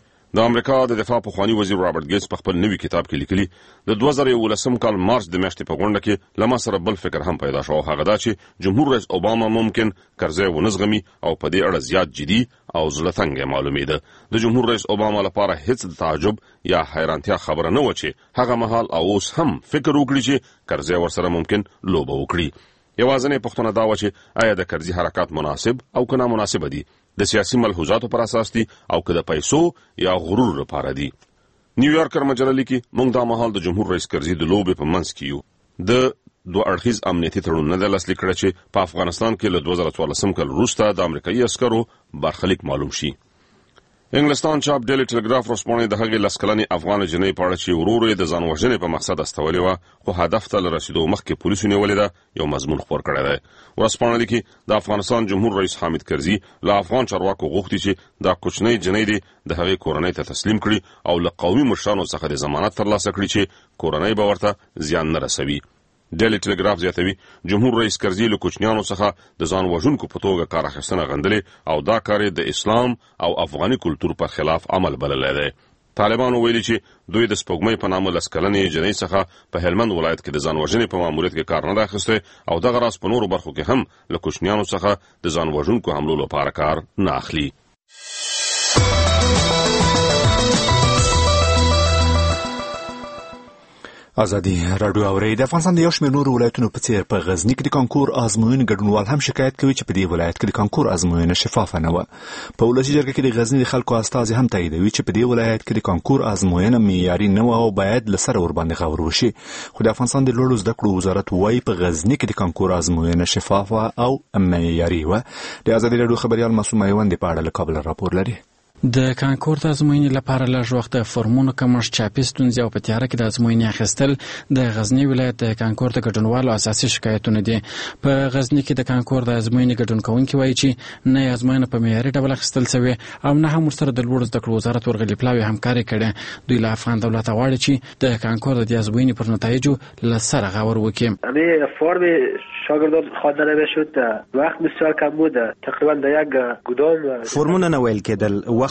د امریکا د دفاع پخواني وزیر رابرټ ګیټس په خپل نوي کتاب کې لیکلي د 2011 کال مارچ د میاشتې په غونډه کې له ما سره بل فکر هم پیدا شو، هغه دا چې جمهور رئیس اوباما ممکن کرزی ونه زغمي او په دې اړه زیات جدي او زړه تنګی معلومېده. د جمهور رئیس اوباما لپاره هیڅ د تعجب یا حیرانتیا خبره نه و چې هغه مهال او اوس هم فکر وکړي چې کرزی ورسره ممکن لوبه وکړي. یوازینۍ پوښتنه دا و چې آیا د کرزي حرکات مناسب او که نامناسبه دي، د سیاسي ملحوظاتو پر اساس دي او که د پیسو یا غرور لپاره دي. نیویارکر مجله لیکي موږ دا مهال د جمهور رئیس کرزي د لوبې په منځ کې یو. د 2 اړخیز امنیتي تړون نه دی لاسلیک کړی چې په افغانستان کې له 2014 کال وروسته د امریکایي عسکرو برخلیک معلوم شي. انګلستان چاپ ډیلی ټلګراف ورځپاڼې د هغې 10 کلنې افغان جنۍ په اړه چې ورور یې د ځان وژنې په مقصد استولې وه خو هدف ته له رسیدو مخکې پولیسو نیولې ده یو مضمون خپور کړی دی. ورځپاڼه لیکي د افغانستان جمهور رئیس حامد کرزي له افغان چارواکو غوښتي چې دا کوچنۍ جنۍ دې د هغې کورنۍ ته تسلیم کړي او له قومي مشرانو څخه د ضمانت ترلاسه کړي چې کورنۍ به ورته زیان نه رسوي. ډیلی ټلګراف زیاتوي جمهور رئیس کرزي له کوچنیانو څخه د ځان وژونکو په توګه کار اخیستنه غندلې او دا کار د اسلام او افغاني کلتور پر خلاف عمل بللی دی. طالبانو ویلي چې دوی د سپوږمۍ په نامه 10 کلنې جنۍ څخه په هلمند ولایت کې د ځان وژنې په ماموریت کې کار نه دی اخیستی او دغه راز په نورو برخو کې هم له کوچنیانو څخه د ځان وژونکو حملو لپاره کار نه اخلي. ازادي رادیو اوري د افغانستان د یو شمېر نورو ولایتونو په څېر په غزني کې د کانکور ازموینې ګډونوال هم شکایت کوي چې په دې ولایت کې د کانکور ازموینه شفافه نه وه. په ولسي جرګه کې د غزني د خلکو استازي هم تاییدوي چې په دې ولایت کې د کانکور ازموینه معیاري نه وه او باید له سره ورباندې غور وشي. خو د افغانستان د لوړو زده کړو وزارت وایي په غزني کې د کانکور ازموینه شفافه او معیاري وه. د ازادي رادیو خبریال معصوم میوند په اړه له کابل راپور لري. د کانکور د ازموینې لپاره لږ وخت د فورمونو کمښت، چاپي ستونزې او په تیاره کې د ازموینې اخیستل د غزني ولایت د کانکور د ګډونوالو اساسي شکایتونه دي. په غزني کې د کانکور د ازموینې ګډون کوونکي وایي چې نه یې ازموینه په معیاري ډول اخیستل شوې او نه هم ورسره د لوړو زده کړو وزارت ورغلي پلاوي همکاري کړې. دوی له افغان دولت غواړي چې د کانکور د ازموینې پر نتایجو له سره غور وکړي. شاگردان خواندن شد وقت بسیار کم بود، تقریبا در یک گودام فرمونه نه ویل کېدل، وخت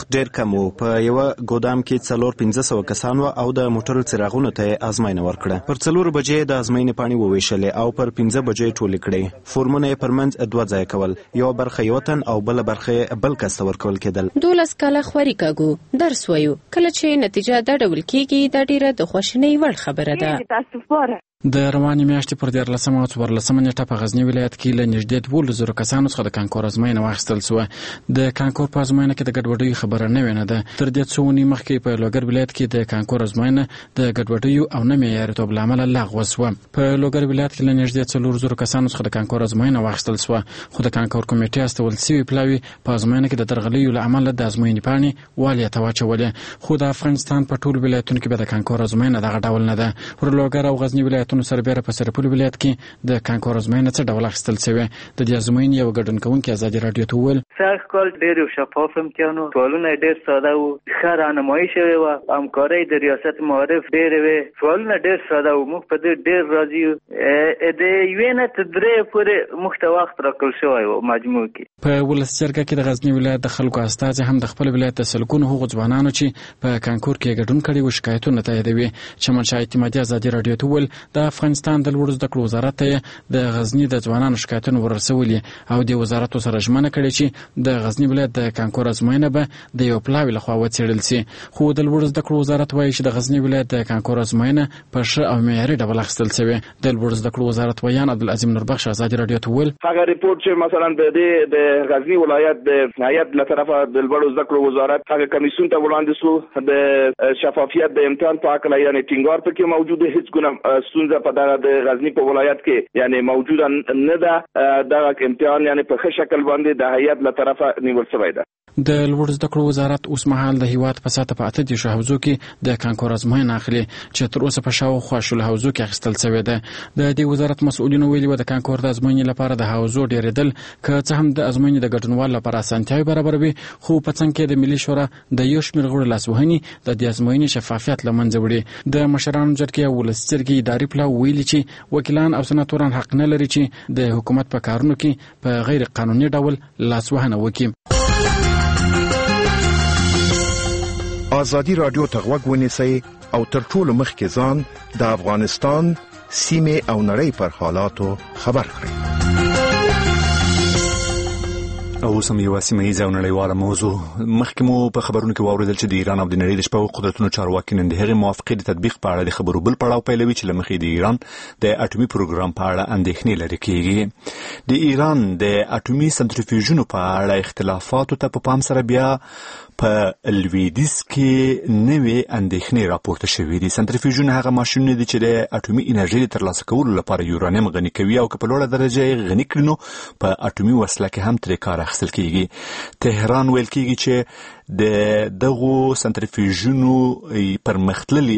وخت ډیر کم و. په یو ګودام کې 400-500 کسان و او د موټرو څراغونو ته آزموینه ورکړه. پر 4 بجې د آزموینې پاڼې وویشلې او پر 15 بجې ټولې کړې. فورمونه یې پر منځ 2 ځای کول، یو برخه یو تن او بل برخه بل کس ته ورکول کېدل. 12 کاله خوري کاګو درس وایو. کله چې نتیجه دا ډول کېږي دا ډیره د خوشنۍ وړ خبره ده. د روانې میاشتې پر 14 او 14 نیټه په غزنی ولایت کې له نږدې 12,000 کسانو څخه د کانکور ازموینه واخیستل شوه. د کانکور په ازموینه کې د ګډوډۍ خبره نه وینه ده. تر دې څو ونې مخکې په لوګر ولایت کې د کانکور ازموینه د ګډوډۍ او نه معیارتوب له امله لغوه شوه. په لوګر ولایت کې له نږدې 4,000 کسانو څخه د کانکور ازموینه واخیستل شوه، خو د کانکور کمیټې استول شوي پلاوي په ازموینه کې د درغلیو له امله د ازموینې پاڼې والي ته واچولې. خو د افغانستان په ټولو ولایتونو کې به د کانکور ازموینه دغه ډول نه ده. پر لوګر او غزنی ولایتونو سربېره په سرپل ولایت کې د کانکور ازموینه څه ډول اخیستل شوې. د دې ازموینې یو ګډون کوونکی ازادي رادیو ته وویل سږ کال ډېر شفاف امتحانو، سوالونه ډېر ساده وو، ښه راهنمایي شوې وه، همکارۍ د ریاست معارف ډېرې وې، سوالونه ډېر ساده وو. موږ په دې ډېر راضي یو. د یوې نه تر درې پورې موږ ته وخت راکړل شوی و مجموع کې. په ولس جرګه کې د غزنی ولایت د خلکو استازي هم د خپل ولایت د سلګونو هغو ځوانانو چې په کانکور کې ګډون کړي وو شکایتونه تاییدوي. چمنشاه اعتمادي ازادي رادیو ته وویل د افغانستان د لوړو زده کړو وزارت ته د غزنی د ځوانانو شکایتونه ورسولي او د وزارت سره ژمنه کړې چې د غزنی ولایت د کانکور ازموینه به د یو پلاوي لخوا وڅېړل شي. خو د لوړو زده کړو وزارت وایي چې د غزنی ولایت د کانکور ازموینه په ښه او معیاري ډول اخیستل شوې. د لوړو زده کړو وزارت ویان عبدالعظیم نوربخش ازادي رادیو ته وویل هغه ریپورت چې مثلا د غزنی ولایت د هیئت له طرفه د لوړو زده کړو وزارت هغه کمیسیون ته وړاندې شو د شفافیت د امتحان په اړه یعنی ټینګار پکې موجوده هیڅ ګونه ستونزه په دغه د غزنی په ولایت کې یعنی موجوده نه ده. دغه امتحان یعنی په ښه شکل باندې د هیئت له طرفه نیول شوی ده. د لوړو زده کړو وزارت اوس مهال د هیواد په سطح په 8 حوزو کې د کانکور ازموینه اخلي چې تر اوسه په شاوخوا شل حوزو کې اخیستل شوې ده. د دې وزارت مسؤلینو ویلي و د کانکور د ازموینې لپاره د حوزو ډیرېدل که څه هم د ازموینې د ګډونوالو لپاره اسانتیاوې برابروي، خو په څنګ کې د ملي شورا د یو شمېر غړو لاسوهنې د دې ازموینې شفافیت له منځه وړي. د مشرانو جرګې او ولس جرګې اداري پلاو ویلي چې وکیلان او سناتوران حق نه لري چې د حکومت په کارونو کې په غیر قانوني ډول لاسوهنه وکړي. ازادي رادیو ته غوږ ونیسئ او تر ټولو مخکې ځان د افغانستان سیمې او نړۍ پر حالاتو خبر کړئ. او سم یو سیمه‌ایزه او نړیواله موضوع مخکې مو په خبرونو کې واوریدل چې د ایران او د نړۍ د شپږو قدرتونو چارواکي نن د هغې موافقې د تطبیق په اړه د خبرو بل پړاو پیلوي چې له مخې د ایران د اټومي پروګرام په اړه اندېښنې لرې کېږي. د ایران د اټومي سنټریفیوژونو په اړه اختلافاتو ته په پام سره بیا په لویدیځ کې نوې اندېښنې راپورته شوې دي. سنټریفیوژونه هغه ماشینونه دي چې د اټومي انرژي د ترلاسه کولو لپاره یورانیم غني کوي او که په لوړه درجه یې غني کړي نو په اټومي وسله کې هم ترې کار اخیستل کېږي. تهران ویل کېږي چې د دغو سنټریفیوژونو پرمختللي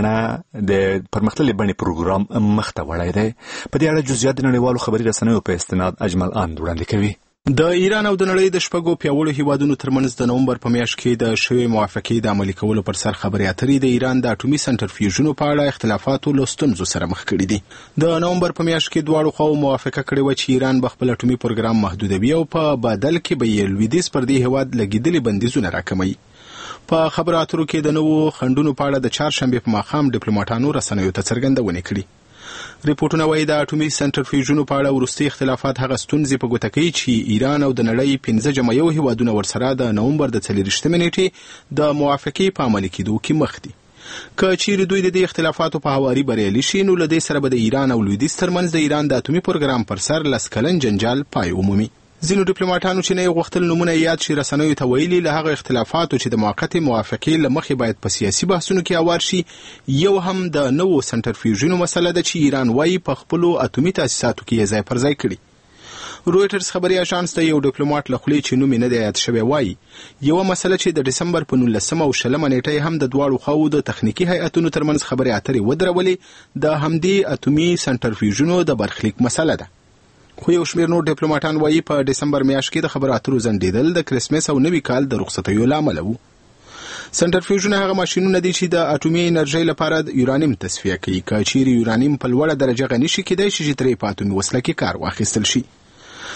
بڼې پروګرام مخته وړی دی. په دې اړه جزئیات د نړیوالو خبري رسنیو په استناد اجمل آند وړاندې کوي. د ایران او د نړۍ د شپږو پیاوړو هیوادونو ترمنځ د نومبر په میاشت کې د شوې موافقې د عملي کولو پر سر خبرې اترې د ایران د اټومي سنټریفیوژونو په اړه اختلافاتو له ستونزو سره مخ کړي دي. د نومبر په میاشت کې دواړو خواو موافقه کړې و چې ایران به خپل اټومي پروګرام محدودوي او په بدل کې به یې لویدیځ پر دې هیواد لګېدلي بندیزونه راکموي. په خبرو اترو کې د نوو خنډونو په اړه د چهارشنبې په ماښام ډیپلوماټانو رسنیو ته څرګندونې کړي. ریپورتونه وايي د اټومي سنټریفیوژونو په اړه وروستي اختلافات هغه ستونزې په ګوته کوي چې ایران او د نړۍ 15 جمعیو هیوادونه ورسره د نومبر د 24 نیټې د موافقې په عملي کېدو کې مخ دي. که چیرې دوی د دې اختلافاتو په هواري بریالي شي نو له دې سره به د ایران او لویدیځ ترمنځ د ایران د اټومي پروګرام پر سر 10 کلن جنجال پای ومومي. ځینو ډیپلوماټانو چې نه یې غوښتل نومونه یاد شي رسنیو ته ویلي له هغه اختلافاتو چې د موقتې موافقې له مخې باید په سیاسي بحثونو کې اوار شي یو هم د نوو سنټریفیوژونو مسله ده چې ایران وایي په خپلو اټومي تاسیساتو کې یې ځای پر ځای کړي. رویټرز خبري اژانس ته یو ډیپلوماټ له خولې چې نوم یې نه دی یاد شوی وایي یوه مسله چې د ډسمبر په 19 او 20 نیټه هم د دواړو خواو د تخنیکي هیئتونو ترمنځ خبرې اترې ودرولې د همدې اټومي سنټریفیوژونو د برخلیک مسله ده. خو یو شمېر نور ډیپلوماټان وایي په ډسمبر میاشت کې د خبرو اترو ځنډېدل د کرسمس او نوي کال د رخصتیو له امله و. سنټریفیوژونه هغه ماشینونه دي چې د اټومي انرژۍ لپاره یورانیم تصفیه کوي. که چیرې یورانیم په لوړه درجه غني شي کېدای شي چې ترې په اټومي وسله کې کار واخیستل شي.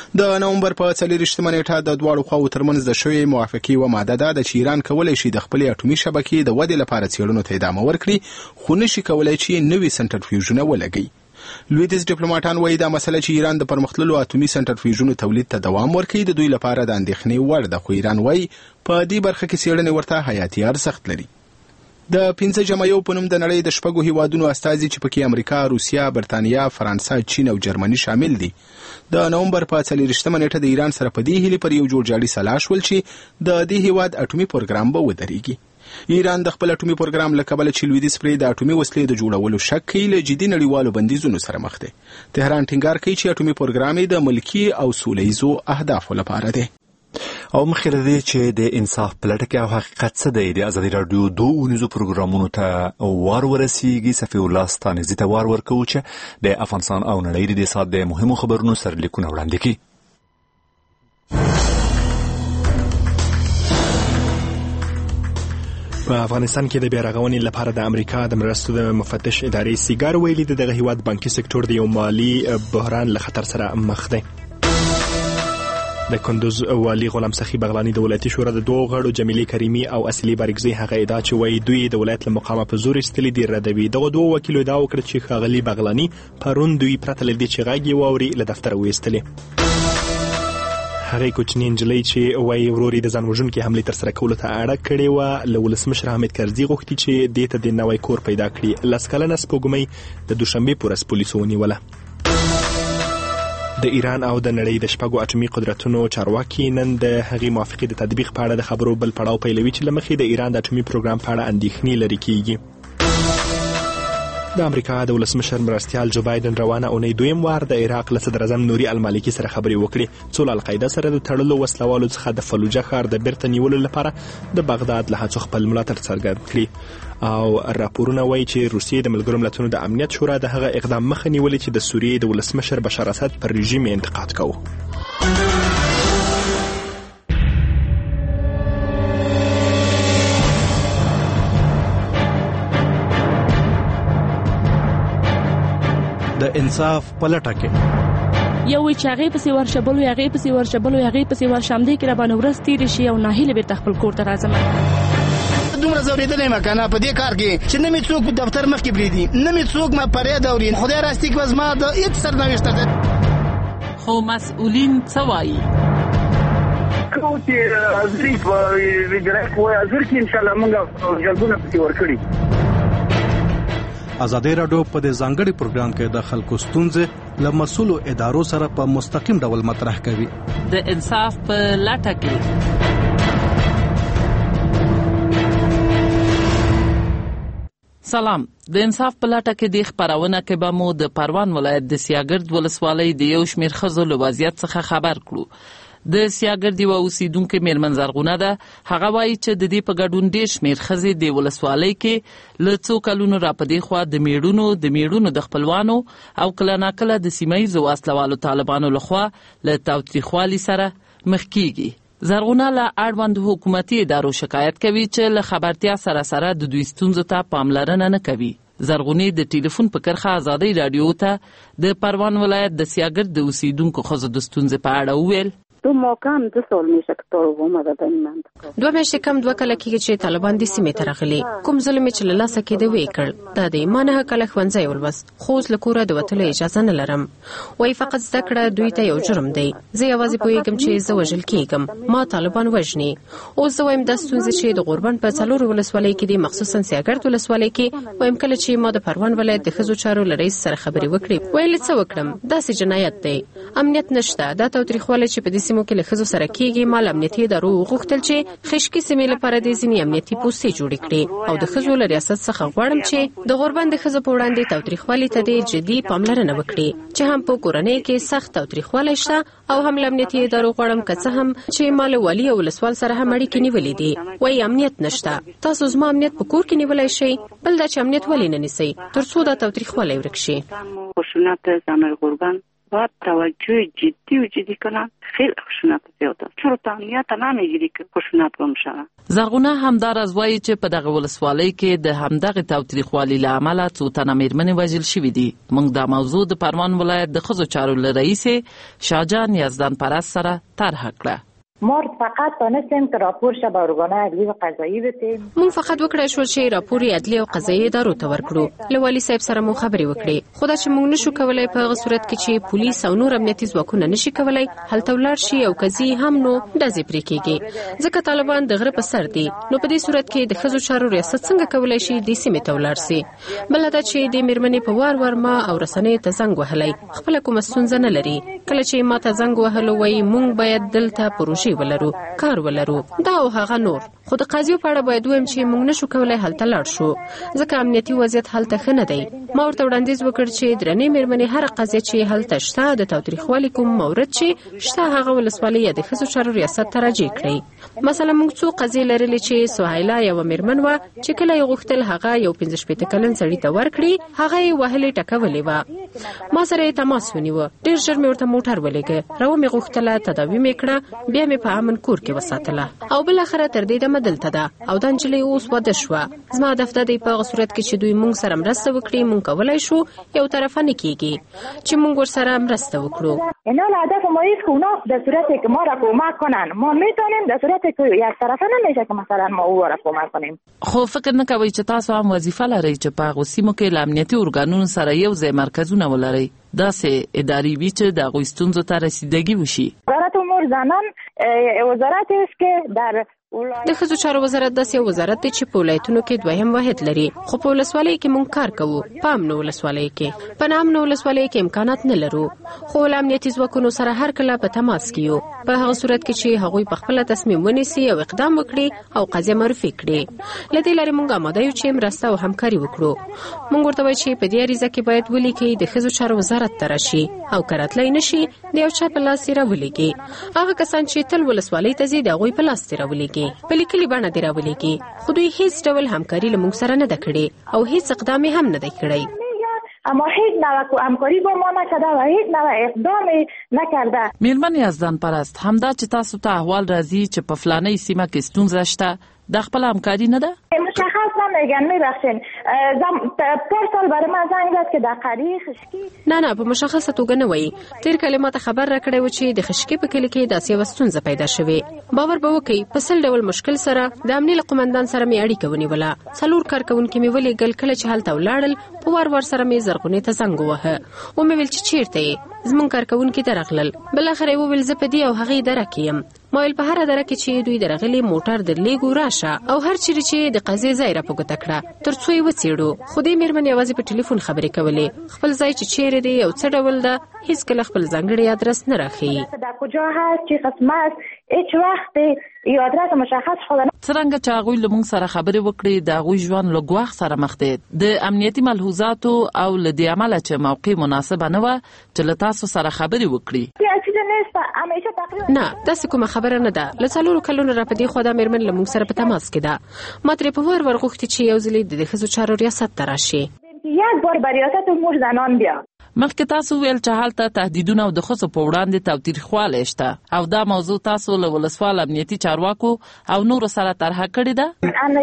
د نومبر په 24 نیټه د دواړو خواو ترمنځ د شوې موافقې و ماده ده چې ایران کولای شي د خپل اټومي شبکې د ودې لپاره څېړنو ته ادامه ورکړي خو نشي کولای چې نوي سنټرفیوژونه ولګي. لویدیځ ډیپلوماټان وایي دا مسله چې ایران د پرمختللو اټومي سنټرفیوژونو تولید ته دوام ورکړي د دوی لپاره د اندېښنې وړ ده، خو ایران وایي په دې برخه کې څېړنې ورته حیاتي ارزښت لري. د 15 جمعیو په نوم د نړۍ د شپږو هیوادونو استازي چې پکې امریکا، روسیا، برتانیا، فرانسه، چین او جرمني شامل دي د نومبر په 24 نیټه د ایران سره په دې هیله پر یو جوړجاړي سلا شول چې د دې هیواد اټومي پروګرام به ودرېږي. ایران د خپل اټومي پروګرام له کبله چې لویدیځ پرې د اټومي وسلې د جوړولو شک کوي له جدي نړیوالو بندیزونو سره مخ دی. تهران ټینګار کوي چې اټومي پروګرام د ملکي او سولهییزو اهدافو لپاره دی. او مخکې له دې چې د انصاف په لټه کې او حقیقت څه دی، د ازادي راډیو 2 اونیزو پروګرامونو ته وار ورسیږي. صفي الله ستانزي ته وار ورکوو چې د افغانستان او نړۍ د سات د مهمو خبرونو سرلیکونه وړاندې کړي. په افغانستان کې د بیارغونې لپاره د امریکا د مرستو د مفتش ادارې سیګار ویلي دغه هیواد بانکي سکتور د یو مالی بحران له خطر سره مخ دی. د کندوز والی غلام سخی بغلانی د ولایتي شورا د دوه غړو جمیلې کریمي او اصلي بارګزی هغه ادعا چې وایي دوی د ولایت له مقامه په زور ایستلي دي ردوي. دغه دوه وکیلو ادعا وکړه چې ښاغلي بغلانی پرون دوی پرته له دې چې غږ یې واوري له دفتره وایستلې. هغې کوچنۍ نجلۍ چې وایي ورور یې د ځان وژونکې حملې ترسره کولو ته اړه کړې وه له ولسمشر حامد کرزي غوښتي چې دې ته د نوی کور پیدا کړي. 10 کلنه سپوږمۍ د دوشنبې په ورځ پولیسو ونیوله. د ایران او د نړۍ د شپږو اټومي قدرتونو چارواکي نن د هغې موافقې د تطبیق په اړه د خبرو بل پړاو پیلوي چې له مخې د ایران د اټومي پروګرام په اړه اندېښنې لرې کیږي. د امریکا د ولسمشر مرستیال جو بایدن روانه اونۍ دویم وار د عراق له صدر اعظم نوري المالکي سره خبرې وکړې څو له القاعده سره د تړلو وسلوالو څخه د فلوجه ښار د بیرته نیولو لپاره د بغداد له هڅو خپل ملاتړ څرګند کړي. او راپورونه وایي چې روسیې د ملګرو ملتونو د امنیت شورا د هغه اقدام مخه نیولې چې د سوریې د ولسمشر بشار اسد پر رژیم انتقاد کوي. د انصاف په لټه کې یو چې هغه پسې ورشبلو هغه پسې ورشبلو هغه پسې ورشمدې کې را باندې ورس تیر شي او ناهیله به خپل کور ته راځم. دومره زوریدلې مکنه په دې کار کې چې نه می څوک په دفتر مخ کې بریدي نه می څوک ما پرې دا ورین خدای راستي کې وزما د هیڅ سرنوشت ده. خو مسؤلین څه وایي؟ کوم چې حاضرې په ویډیو کې حاضر کې ان شاء الله موږ جلبونه پکې ورکړي. ازادي راډیو په دې ځانګړي پروګرام کې د خلکو ستونزې له مسؤلو ادارو سره په مستقیم ډول مطرح کوي. د انصاف په لټه کې سلام. د انصاف په لټه کې د خبرونه کې به مو د پروان ولایت د سیاګرد ولسوالۍ د یو شمېر ښځو له وضعیت څخه خبر کړو. د سیاګرد یوه اوسیدونکې میرمن زرغونه ده. هغه وایي چې د دې په ګډون ډېر شمېر ښځې د ولسوالۍ کې له څو کلونو را په دې خوا د میړونو د خپلوانو او کله ناکله د سیمه ییزو وسلوالو طالبانو لخوا له تاوتریخوالي سره مخ کیږي. زرغونه له اړوند حکومتي ادارو شکایت کوي چې له خبرتیا سره سره د دوی ستونزو ته پاملرنه نه کوي. زرغونې د ټلیفون په کرښه ازادي راډیو ته د پروان ولایت د سیاګرد د اوسیدونکو ښځو د ستونزې په اړه وویل. دو ماکان 2 سال میشه که طالبان اومدن منطقه 2 میاشتې کم 2 کله کېږي چې طالبان د سیمې ته راغلي. کوم ظلم چې له لاسه کېده ویې کړ دا دی ما نه کله ښوونځی ولوست خو اوس له کوره د وتلو اجازه نه لرم. وایي فقط زده کړه دوی ته یو جرم دی. زه یوازې پوهېږم چې زه وژل کېږم ما طالبان وژني. اوس زه وایم دا ستونزې چې د غوربند په 4 ولسوالۍ کې دي مخصوصا سیاګرد ولسوالۍ کې وایم کله چې ما د پروان ولایت د ښځو چارو له رئیس سره خبرې وکړې ویل څه وکړم داسې جنایت دی امنیت نشته دا تاوتریخوالی چې په دې سیمو کې له ښځو سره کېږي مال امنیتي ادارو غوښتل چې خشکي سیمې لپاره د ځینې امنیتي پوستې جوړې کړي او د ښځو له ریاست څخه غواړم چې د غوربند د ښځو په وړاندې تاوتریخوالي ته د جدي پاملرنه وکړي چې هم په کورنۍ کې سخت تاوتریخوالی شته او هم له امنیتي ادارو غواړم که څه هم چې مال والي او ولسوال سره هم اړیکې نیولې دي وایي امنیت نشته تاسو زما امنیت په کور کې نیولی شئ بل دا چې امنیت ولې نه نیسئ تر څو دا تاوتریخوالی ورک شي. خشونت زنای غوربند باید توجه جدی کنند. خیلی خشونت زیاد است سلطانیت نمیگیری که خشونت بمشه. زرغونه همدارز وایي چې په دغه ولسوالۍ کې د همدغه تاوتریخوالي له امله څو تنه میرمنې وژل شوي دي. موږ دا موضوع د پروان ولایت د ښځو چارو له رئیس شاهجان یزدان پرست سره طرح کړه. ما فقط تونستیم که راپور شه به ارگان عدلی و قضایی بدیم. مون فقط وکړای شو چې راپور عدلی او قضایی ادارو ته ورکړو. له والي صاحب سره مو خبرې وکړې. خو دا چې مونږ نشو کولای په هغه صورت کې چې پولیس او نور امنیتي ځواکونه نشي کولای هلته ولاړ شي او قضیې هم نو ډزې پرې کېږي. ځکه طالبان د غره په سر دي. نو په دې صورت کې د ښځو چارو ریاست څنګه کولای شي د سیمې ته ولاړ شي؟ بل دا چې د میرمنې په وار ما او رسنۍ ته زنګ وهلی خپل کوم ستونزه نه لري. کله چې ما ته زنګ وهلو وایي مونږ باید دلته پروژې ولرو ولرو دا او هغه نور. خو د قاضیو په اړه باید وایم چې موږ نشو کولای هلته لاړ شو ځکه امنیتي وضعیت هلته ښه نه دی. ما ورته وړاندیز وکړ چې درنې میرمنې هر قضیه چې هلته شته د تاوتریخوالي کوم مورد چې شته هغه ولسوالۍ یا د ښځو چارو ریاست ته راجع کړئ. مثلا موږ څو قضیې لرلې چې سهیلا یوه میرمن وه چې کله یې غوښتل هغه یو 15 کلن سړي ته ورکړي هغه یې وهلې ټکولې وه. ما سره یې تماس ونیوه. ډېر ژر مې ورته موټر ولېږه راو مې غوښتله تداوي مې کړه بیا مې په امن کور کې وساتله او بل اخره تر دې دمه دلته ده او د نجلۍ اوس واده شوه. زما هدف دی په هغه صورت کې چې دوی مونږ سره مرسته وکړي مونږ کولای شو یو طرفه نه کیږي چې مونږ ورسره مرسته وکړو. اینا هدف ما است که اونا در صورتی که ما را کمک کنن ما میتونیم، در صورتی که یک طرفه نمیشه که مثلا ما او را کمک کنیم. خو فکر نه کوي چې تاسو هم وظیفه لرئ چې په هغو سیمو کې له امنیتي ارګانونو سره یو ځای مرکزونه ولرئ داسې ادارې وي چې د هغوی ستونزو ته رسیدګي وشي. وزارت امور زنان وزارت است که در د ښځو چارو وزارت داسې یو وزارت دی چې په ولایتونو کې دویم واحد لري. خو په ولسوالۍ کې مونږ کار کوو. په امنو ولسوالۍ کې په نامنو ولسوالۍ کې امکانات نه لرو. خو له امنیتي ځواکونو سره هر کله په تماس کې یو. په هغه صورت کې چې هغوی په خپل تصمیم ونیسي او اقدام وکړي او قضیه معرفي کړي. له دې لارې مونږ آماده یو چې مرسته او همکاري وکړو. مونږ ورته وایو چې په دې عریضه کې باید ولیکي د ښځو چارو وزارت ته راشي او که راتلی نشي د یو چا په لاس یې راولیږي. هغه کسان چې تل ولسوالۍ ته ځي د هغوی په لاس یې راولیږي. په لیکلي بڼه دې راولیږي. خو دوی هیڅ ډول همکاري له موږ سره نه ده کړې او هیڅ اقدام هم نه دی کړی. اما هیچ نوع همکاری با ما نکرده و هیچ نوع اقدامی نکرده. میرمن یزدان پرست همدا چې تاسو ته احوال راځي چې په فلانه سیمه کې ستونزه شته د خپل همکاری نه ده؟ مشخص نمیگن میبخشین پر سال برای من زنگ زد که در قریه خشکی نه په مشخصه توګه نه وایي. تیر کله ماته خبر راکړی و چې د خشکی په کلی کې داسې یوه ستونزه پیدا شوې. باور به وکړئ په 100 ډول مشکل سره د امنیې له قومندان سره مې اړیکه ونیوله. 4 کارکوونکي مې ولیږل. کله چې هلته ولاړل په وار سره مې زرغونې ته زنګ ووهه. ومې ویل چې چیرته یې؟ زموږ کارکوونکي ته راغلل. بالاخره یې وویل زه په دې او هغې اداره کې یم. ما ویل په هره اداره کې چې دوی درغلي موټر درلیږو راشه او هر چیرې چې د قضیې ځای را په ګوته کړه تر څو یې وڅېړو. خو دې میرمن یوازې په ټلیفون خبرې کولې. خپل ځای چې چیرې دی او څه ډول ده هیڅکله خپل ځانګړی ادرس نه راښیي. در کجا هست چی قسم است هیڅ وخت یو ادرس مشخص شده. څرنګه چې هغوی له موږ سره خبرې وکړې د هغوی ژوند له ګواښ سره مخ دی. د امنیتي ملحوظاتو او له دې امله چې موقع مناسبه نه وه چې له تاسو سره خبرې وکړي. نه داسې کومه خبره نه ده. له 4 کلونو را په دې خوا دا میرمن له موږ سره په تماس کې ده. ما ترې په وار غوښتي چې یو ځلې د ښځو چارو ریاست ته راشي. یک بار به ریاست امور زنان بیا. مخکې تاسو ویل چې هلته تهدیدونه او د ښځو په وړاندې تاوتریخوالی شته او دا موضوع تاسو له ولسوال امنیتي چارواکو او نورو سره طرح کړې ده؟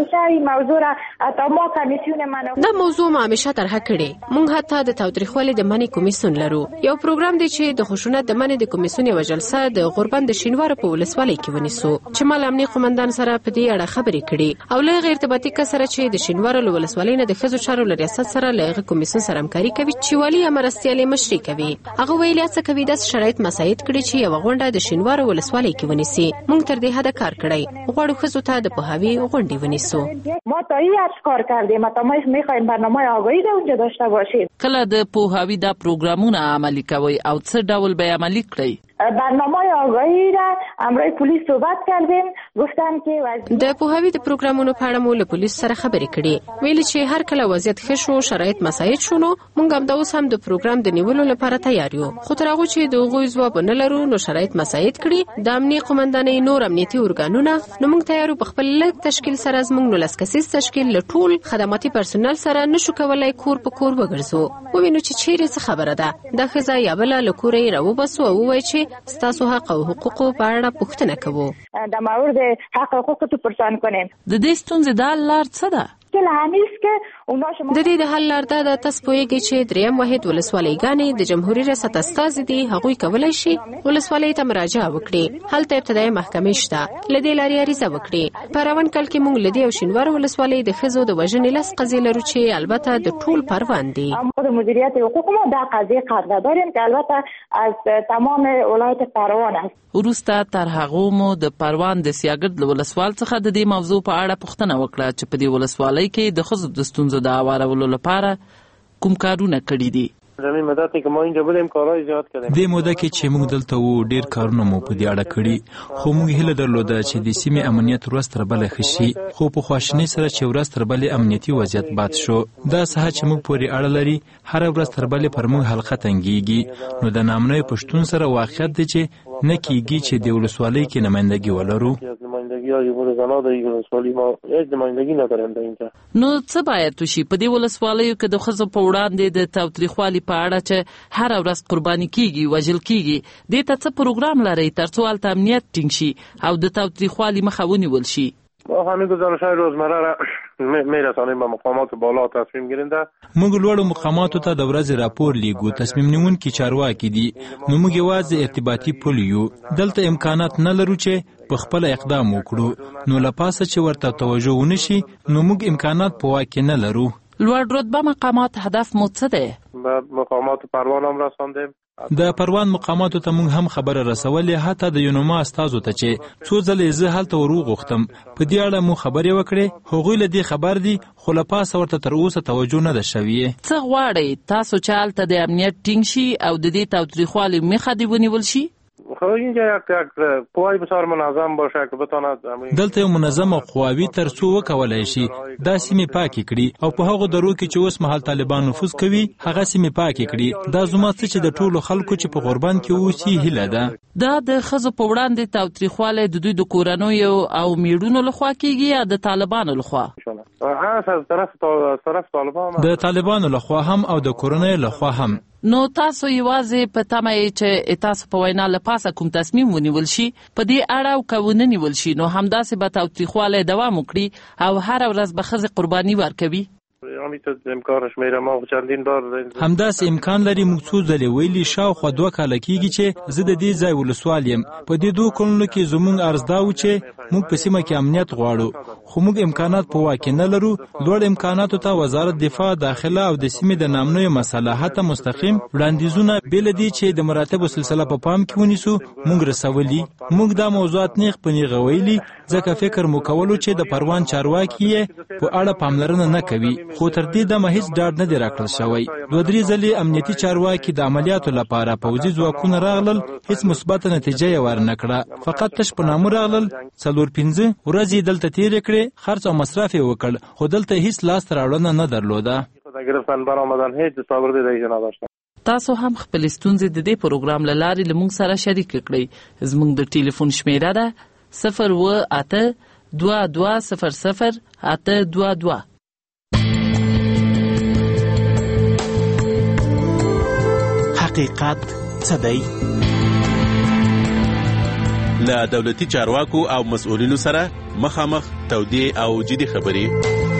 دا موضوع ما همیشه طرح کړې. موږ حتی د تاوتریخوالي د منع کمیسیون لرو. یو پروګرام دی چې د خشونت د منع د کمیسیون یوه جلسه د غوربند د شینوارو په ولسوالۍ کې ونیسو چې ما له امنیې قومندان سره په دې اړه خبرې کړې او له هغې ارتباطي کس سره چې د شینوارو له ولسوالۍ نه د ښځو چارو له ریاست سره له هغې کمیسیون سره همکاري کوي چې والي یا مرستیالې مشري کوي. هغه ویلي هڅه کوي داسې شرایط مساعد کړي چې یوه غونډه د شینوارو ولسوالۍ کې ونیسي. موږ تر دې حده کار کړی. غواړو ښځو ته د پوهاوي غونډې ونیسو. ما تا این حد کار کردیم. تا ما میخوایم برنامه آگاهی ده اونجا داشته باشیم. کله د پوهاوي دا پروګرامونه عملي کوي او څه ډول به عملي کړئ؟ برنامه آگاهی را امروز پلیس صحبت کردیم. گفتن که د پوهاوي د پروګرامونو په اړه مو له پولیس سره خبرې کړې. ویلي چې هر کله وضعیت ښه شو شرایط مساعد شو نو موږ همدا اوس هم د پروګرام د نیولو لپاره تیار یو. خو تر هغو چې د هغوی ځواب نه لرو نو شرایط مساعد کړي د امنیې قومندانۍ نور امنیتي ارګانونه نو موږ تیار یو. په خپل لږ تشکیل سره زموږ 19 کسیز تشکیل له ټول خدماتي پرسونل سره نشو کولای کور په کور وګرځو. ووینو چې چیرې څه خبره ده. دا ښځه یا بله له کوره یې راوباسو او ووایي چې ستاسو حق او حقوقو په اړه پوښتنه کوو. در مورد حق و حقوق تو پرسان کنیم. د دې ستونزې د حل لار څه ده؟ د دې د حل لار دا ده تاسو پوهیږئ چې دریم واحد ولسوالیګانې د جمهوریت ریاست استازي دي، هغوی کولی شي ولسوالۍ ته مراجعه وکړي. هلته ابتدایي محکمې شته، له دې لارې عریضه وکړي. په روان کال کې موږ له دې او شینوارو ولسوالۍ د ښځو د وژنې 10 قضیې لرو چې البته د ټول پروان دي. خود مدیریت حقوق ما دا قضیه قرار داریم که البته از تمام ولایت پروان است. وروسته تر هغه مو د پروان د سیاګرد ولسوال څخه د دې موضوع په اړه پوښتنه وکړه چې په دې ولسوالۍ کې د ښځو د ستونزو د هوارولو لپاره کوم کارونه کړي دي. زمین مدتی که ما اینجا بودیم کارهای زیاد کردیم. د موده کې چې موږ دلته وو ډیر کارونه مو په دې اړه کړي، خو موږ هیله درلوده چې د سیمې امنیت ورځ تر بلې ښه شي، خو په خواشینۍ سره چې ورځ تر بلې امنیتي وضعیت باد شو. دا ساحه چې موږ پورې اړه لري هر ورځ تر بلې پر موږ حلقه تنګیږي. نو د نامنوي پښتون سره واقعیت دی چې نه کیږي چې د ولسوالۍ کې نمائندګي ولرو. نو څه باید وشي په دې ولسوالیو کې د ښځو په وړاندې د تاوتریخوالي په اړه چې هر ورځ قرباني کیږي، وژل کیږي، دې ته څه پروګرام لرئ ترڅو هلته امنیت ټینګ شي او د تاوتریخوالي مخه ونیول شي؟ ما همین گزارش‌های روزمره را میرسانیم به مقامات بالا تصمیم گیرنده. موږ لوړو مقاماتو ته د ورځې راپور لیږو. تصمیم نیونکي چارواکي دي، نو موږ یوازې ارتباطي پل یو. دلته امکانات نه لرو چې په خپل اقدام وکړو، نو له پاسه چې ورته توجه ونه شي نو موږ امکانات په واک کې نه لرو. لوړ رتبه مقامات هدف مو څه دی؟ به مقامات پروان هم رساندیم. د پروان مقاماتو ته موږ هم خبره رسولې، حتی د یونوما استازو ته چې څو ځلې زه هلته وروغوښتم په دې اړه مو خبرې وکړې. هغوی له دې خبر دي، خو له پاسه ورته تر اوسه توجه نه ده شوې. څه غواړئ تاسو چې هلته د امنیت ټینګ شي او د دې تاوتریخوالي مخه دې ونیول شي؟ اینجا یک قوای بسیار منظم باشه که بتواند دلته یو منظمه قواوی ترڅو وکولای شي دا سیمې پاکې کړي او په هغو درو کې چې اوس مهال طالبان نفوذ کوي هغه سیمې پاکې کړي. دا زما څه چې د ټولو خلکو چې په غربان کې اوسي هیله ده. دا د ښځو په وړاندې تاوتریخوالی د دوی د کورنیو او میړونو لخوا کیږي یا د طالبانو لخوا؟ د طالبانو لخوا هم او د کورنیو لخوا هم. نو تاسو یوازې په تمه یې چې تاسو په وینا له پاسه کوم تصمیم ونیول شي په دې اړه او که ونه نیول شي نو همداسې به تاوتریخوالی دوام وکړي او هره ورځ به ښځې قرباني ورکوي؟ همداسې امکان لري. موږ څو ځلې ویلي شاوخوا 2 کاله کېږي چې زه د دې ځای ولسوال یم. په دې 2 کلونو کې زموږ عرض دا و چې موږ په سیمه کې امنیت غواړو، خو موږ امکانات په واک کې نه لرو. لوړ امکاناتو ته وزارت دفاع، داخله او د سیمې د نامنوي مصالحت مستقیم وړاندیزونه بل دي چې د مراتبو سلسله په پام کې ونیسو موږ رسولي. موږ دا موضوعات نیغ په نیغه ویلي، ځکه فکر مو کولو چې د پروان چارواکي په اړه پاملرنه نه کوي، خو تر دې دمه هیڅ ډاډ نه دی راکړل شوی. 2-3 ځلې امنیتي چارواکي د عملیاتو لپاره پوځي ځواکونه راغلل، هیڅ مثبته نتیجه یې ورنه کړه. فقط تش په نامه راغلل، 4-5 ورځې دلته تېرې کړې، خرڅ او مصرف یې وکړ، خو دلته هیڅ لاسته راوړنه نه درلوده. تاسو هم خپل ستونزې د دې پروګرام له لارې له موږ سره شریک کړئ. زموږ د ټلیفون شمیره ده 02822000822. حقیقت څه دی؟ له دولتي چارواکو او مسؤلینو سره مخامخ تودې او جدي خبرې.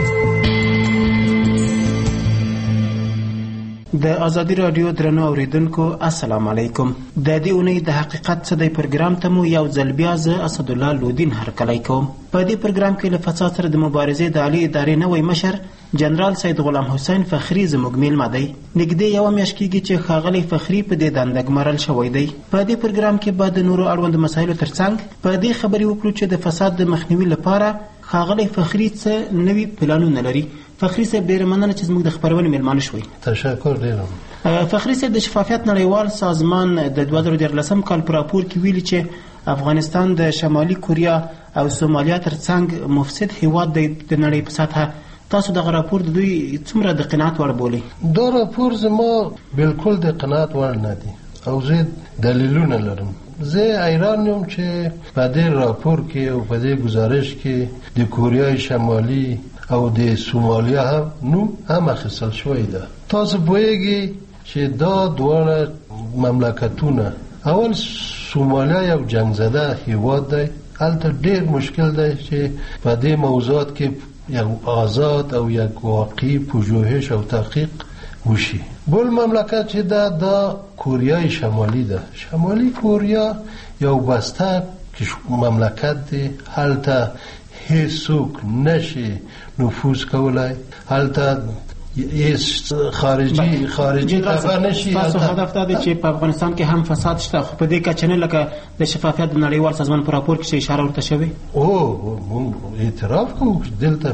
د ازادي رادیو درنو اوریدونکو السلام علیکم. د دې اونۍ د حقیقت څه دی پروګرام ته مو یو ځل بیا زه اسدالله لودین هرکلی کوم. په دې پروګرام کې له فساد سره د مبارزې د عالی ادارې نوی مشر جنرال سید غلام حسین فخری زموږ میلمه دی. نږدې یوه میاشت کېږي چې ښاغلی فخری په دې دنده ګمارل شوی دی. په دې پروګرام کې به د نورو اړوندو مسایلو ترڅنګ په دې خبرې وکړو چې د فساد د مخنیوي لپاره ښاغلی فخری څه نوي پلانونه لري. فخری صاحب ډېره مننه چې زموږ د خپرونې میلمانه شوئ. تشکر ډېر. فخری صاحب د شفافیت نړیوال سازمان د 2013 کال په راپور کې ویلي چې افغانستان د شمالي کوریا او سومالیا ترڅنګ مفسد هیواد دی د نړۍ په سطحه. تاسو دغه راپور د دوی څومره د قناعت وړ بولئ؟ دا راپور زما بالکل د قناعت وړ نه دی او زه دلیلونه لرم. زه حیران یم چې په دې راپور کې او په دې گزارش کې د کوریای شمالي او د سومالیا هم اخیستل شوی ده. تاسو پوهیږئ چې دا دواړه مملکتونه اول سومالیا یو جنگ زده هیواد دی، هلته ډیر مشکل دی چې په دې موضوعات کې یو آزاد او یک واقعي پژوهش او تحقیق وشي. بل مملکت چې دا کوریای شمالی ده. شمالی کوریا یو بسته مملکت دی، هلته هیڅوک نشي نفوذ کولای، هلته هیڅ خارجي طرف نشي. تاسو هدف دا دی چې په افغانستان کې هم فساد شته، خو په دې کچه نه لکه د شفافیت د نړیوال سازمان په راپور کې اشاره ورته شوې. مونږ اعتراف کوو چې دلته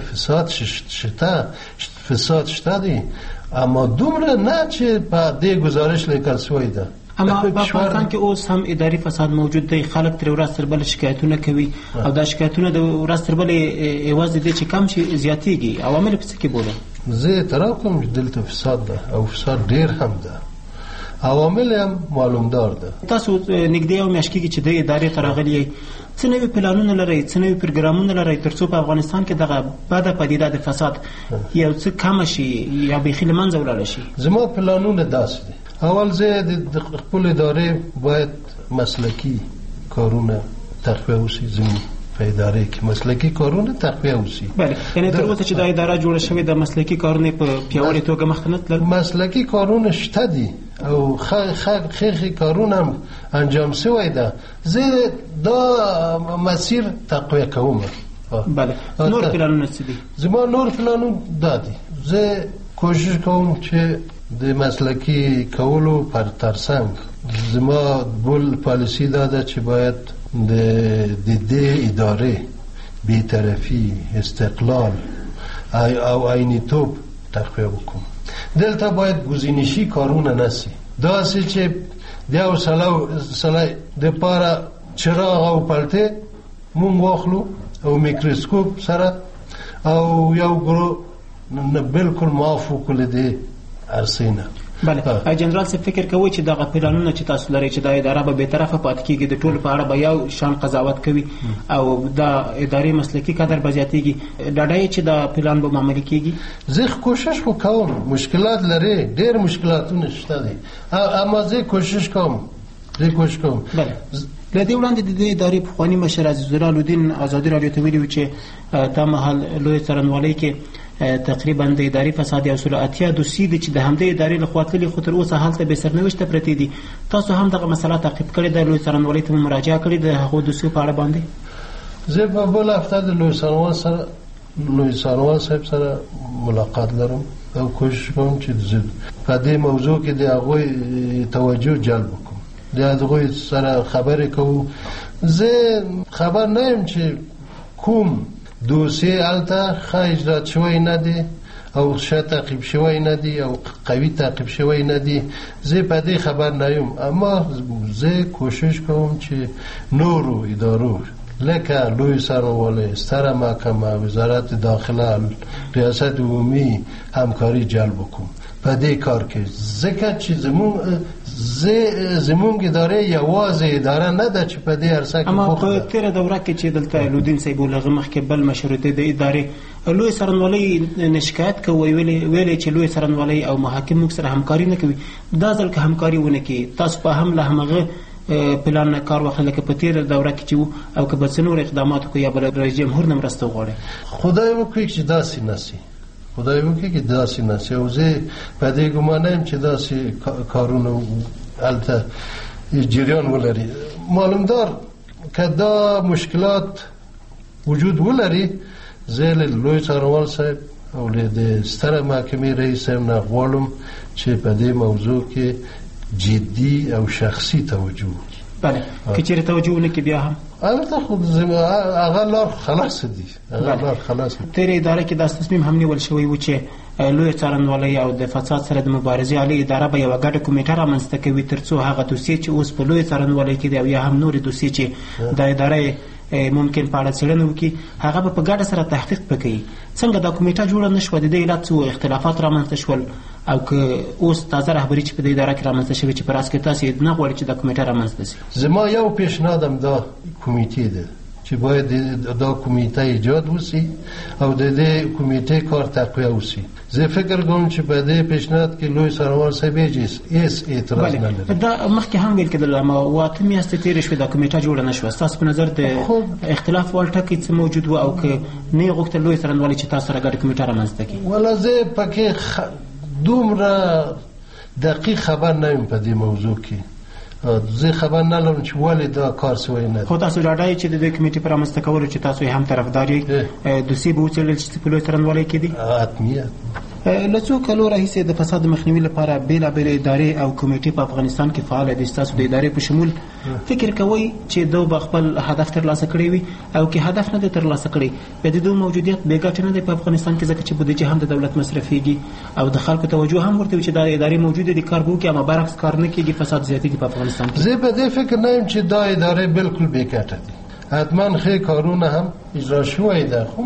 فساد شته دی، اما دومره نه چې په دې گزارش لیکل شوی ده. اما په افغانستان کې اوس هم اداري فساد موجود دی، خلک تر ورځ تر بل شکایتونه کوي او دا شکایتونه د ورځ تر بل یوازې دي چې کم شي زیاتېږي. عوامل په څه کې بوله؟ زه اعتراف کوم چې دلته فساد ده او فساد ډیر هم ده، عوامل هم معلومدار ده. تاسو نږدې یو میاشت کېږي چې د ادارې ته راغلي، څه نوي پلانونه لرئ، څه نوي پروګرامونه لرئ تر څو په افغانستان کې دغه بده پدیده د فساد یو څه کم شي یا بیخي له منځه ولاړه شي؟ زما پلانونه داسې دي. اول زه د خپل ادارې باید مسلکي کارونه تقویه وشي. زموږ په ادارې کې مسلکي کارونه تقویه وشي. بله، یعنې تر اوسه چې دا اداره جوړه شوې د مسلکي کارونه په پیاوړې توګه مخته نه تلل؟ مسلکي کارونه شته دي او ښه کارونه هم انجام شوی ده. زه دا مسیر تقویه کوم. بله، نور پلانونه څه دي؟ زما نور پلانونه دا دي. زه کوشش کوم چې د مسلکي کولو پر ترڅنګ زما بل پالیسی دا ده چې باید د دې ادارې بی‌طرفي، استقلال او عینیتوب تقویه وکړم. دلته باید گزینشی کارونه نسی، داسې چې د یو سړی دپاره چراغ او پلټې مونږ واخلو او میکروسکوپ سره او یو ګرو بالکل معاف وکړو دې عرصې نه. بله، جنرال صاحب فکر کوي چې دغه پلانونه چې تاسو لرئ چې دا اداره به بېطرفه پاتې کېږي، د ټولو په اړه به یو شان قضاوت کوي او دا ادارې مسلکي قدر به زیاتېږي، ډاډه یې چې دا پلان به معملي کېږي؟ زه کوشش وکوم. مشکلات لري، ډېر مشکلاتونه شته دي، اما زه کوشش کوم. بله، له دې وړاندې د دې ادارې پخواني مشر عزیزالله لودین ازادي راډیو ته ویلي و چې دا مهال لوی څارنوالۍ کې تقریبا د اداري فساد یو سل اتیا دوسیې دي چې د همدې ادارې لخوا تللي، خو تر اوسه هلته بې سرنوشته پرتې دي. تاسو هم دغه مسله تعقیب کړې ده، لوی څارنوالۍ ته مو مراجعه کړې د هغو دوسیو په اړه باندې؟ زه په بل هفته د لوی څارنوال صاحب سره ملاقات لرم او کوشش کوم چې په دې موضوع کې د هغوی توجه جلب وکړم، د هغوی سره خبرې کوو. زه خبر نه یم چې کوم دوسیه هلته ښه اجرات شوی نه دی او ښه تعقیب شوی نه دی او قوي تعقیب شوی نه دی. زه په دې خبر نه یم، اما زه کوشش کوم چې نورو ادارو لکه لوی څارنوالۍ، ستره محکمه، وزارت داخله، ریاست عمومي همکاري جلب وکړم په دې کار کې، ځکه چې زمونږ اداره یوازې اداره نه ده چې په دې عرصه کې. اما په تېره دوره کې چې دلته لودین صاحب ولغه مخکې بل مشر د ادارې لوی څارنوالۍ نه شکایت کوي، ویلې چې لوی څارنوالۍ او محاکم موږ سره همکاري نه کوي. دا ځل که همکاري ونه کړي، تاسو په هم له همغه پلان نه کار واخلئ لکه په تېره دوره کې چې وو، او که به څه نور اقدامات وکړي یا به رئیس جمهور نه مرسته وغواړئ؟ خدای وکړي چې داسې نشي، خدای وکړي چې داسې نشي، او زه په دې ګمان یم چې داسې کارونه هلته جریان ولري. معلومدار که دا مشکلات وجود ولري، زه له لوی څارنوال صاحب او له د ستره محکمې رئیس صاحب نه غواړم چې په دې موضوع کې جدي او شخصي توجه وکړي. بله، که چېرې توجه ونه کړي بیا هم البته خو هغه لار خلاص دي، تېرې اداره کې داسې تصمیم هم نیول شوی و چې لوی څارنوالۍ او د فساد سره د مبارزې عالي اداره به یوه ګډه کمیټه رامنځته کوي تر څو هغه دوسیې چې اوس په لوی څارنوالۍ کې دي او یا هم نورې دوسیې چې د اداره ممکن په اړه څېړنه وکړي، هغه به په ګډه سره تحقیق وکړي. څنګه دا کمیټه جوړه نه شوه؟ د دې علت څه اختلافات رامنځته شول؟ او که اوس تازه رهبري چې په دې اداره کې رامنځته شوې چې په راز کې تاسې نه غواړئ چې دا کمیټه رامنځته شي؟ زما یو پیشنهادم دا کمیټې ده چې باید دا کمیټه ایجاد وسی او د دې کمیټې کار تقویه وسی. زه فکر کوم چې په دې پیشنهاد کې لوی سروان صاحب هیڅ اعتراض نه لري. دا مخکې هم ویل کېدل اما واته میاشتې تېرې شوې دا کمیټه جوړه نه شوه. ستاسو په نظر د اختلاف وړ ټکي څه موجود و او که نه یې غوښتل لوی څارنوالي چې تاسو سره ګډه کمیټه رامنځته کړي؟ والله زه پکې دومره دقیق خبر نه یم په دې موضوع کې. زه خبر نه لرم چې ولې دا کار سوی نه. خو تاسو ډاډه یې چې د دې کمیټې په رامنځته کولو چې تاسو یې هم طرفدار یې دوسیې به وڅېړل چې په لوی څارنوالۍ کې دي؟ حتمیت. له څو کلو راهیسې د فساد مخنیوي لپاره بېلابېلې ادارې او کمیټې په افغانستان کې فعاله دي. ستاسو د ادارې په شمول فکر کوئ چې دو به خپل هدف ترلاسه کړی وي او که هدف نه دی ترلاسه کړی بیا د دو موجودیت بې ګټې نه دی په افغانستان کې، ځکه چې بودیجه هم د دولت مصرفېږي او د خلکو توجه هم ورته وي چې دا ادارې موجودې دي کار به وکړي، اما برعکس کار نه کېږي، فساد زیاتېږي په افغانستان کې. زه په دې فکر نه یم چې دا ادارې بالکل بې ګټه دي. حتما خیلی کارونه هم اجرا شوی ده. خب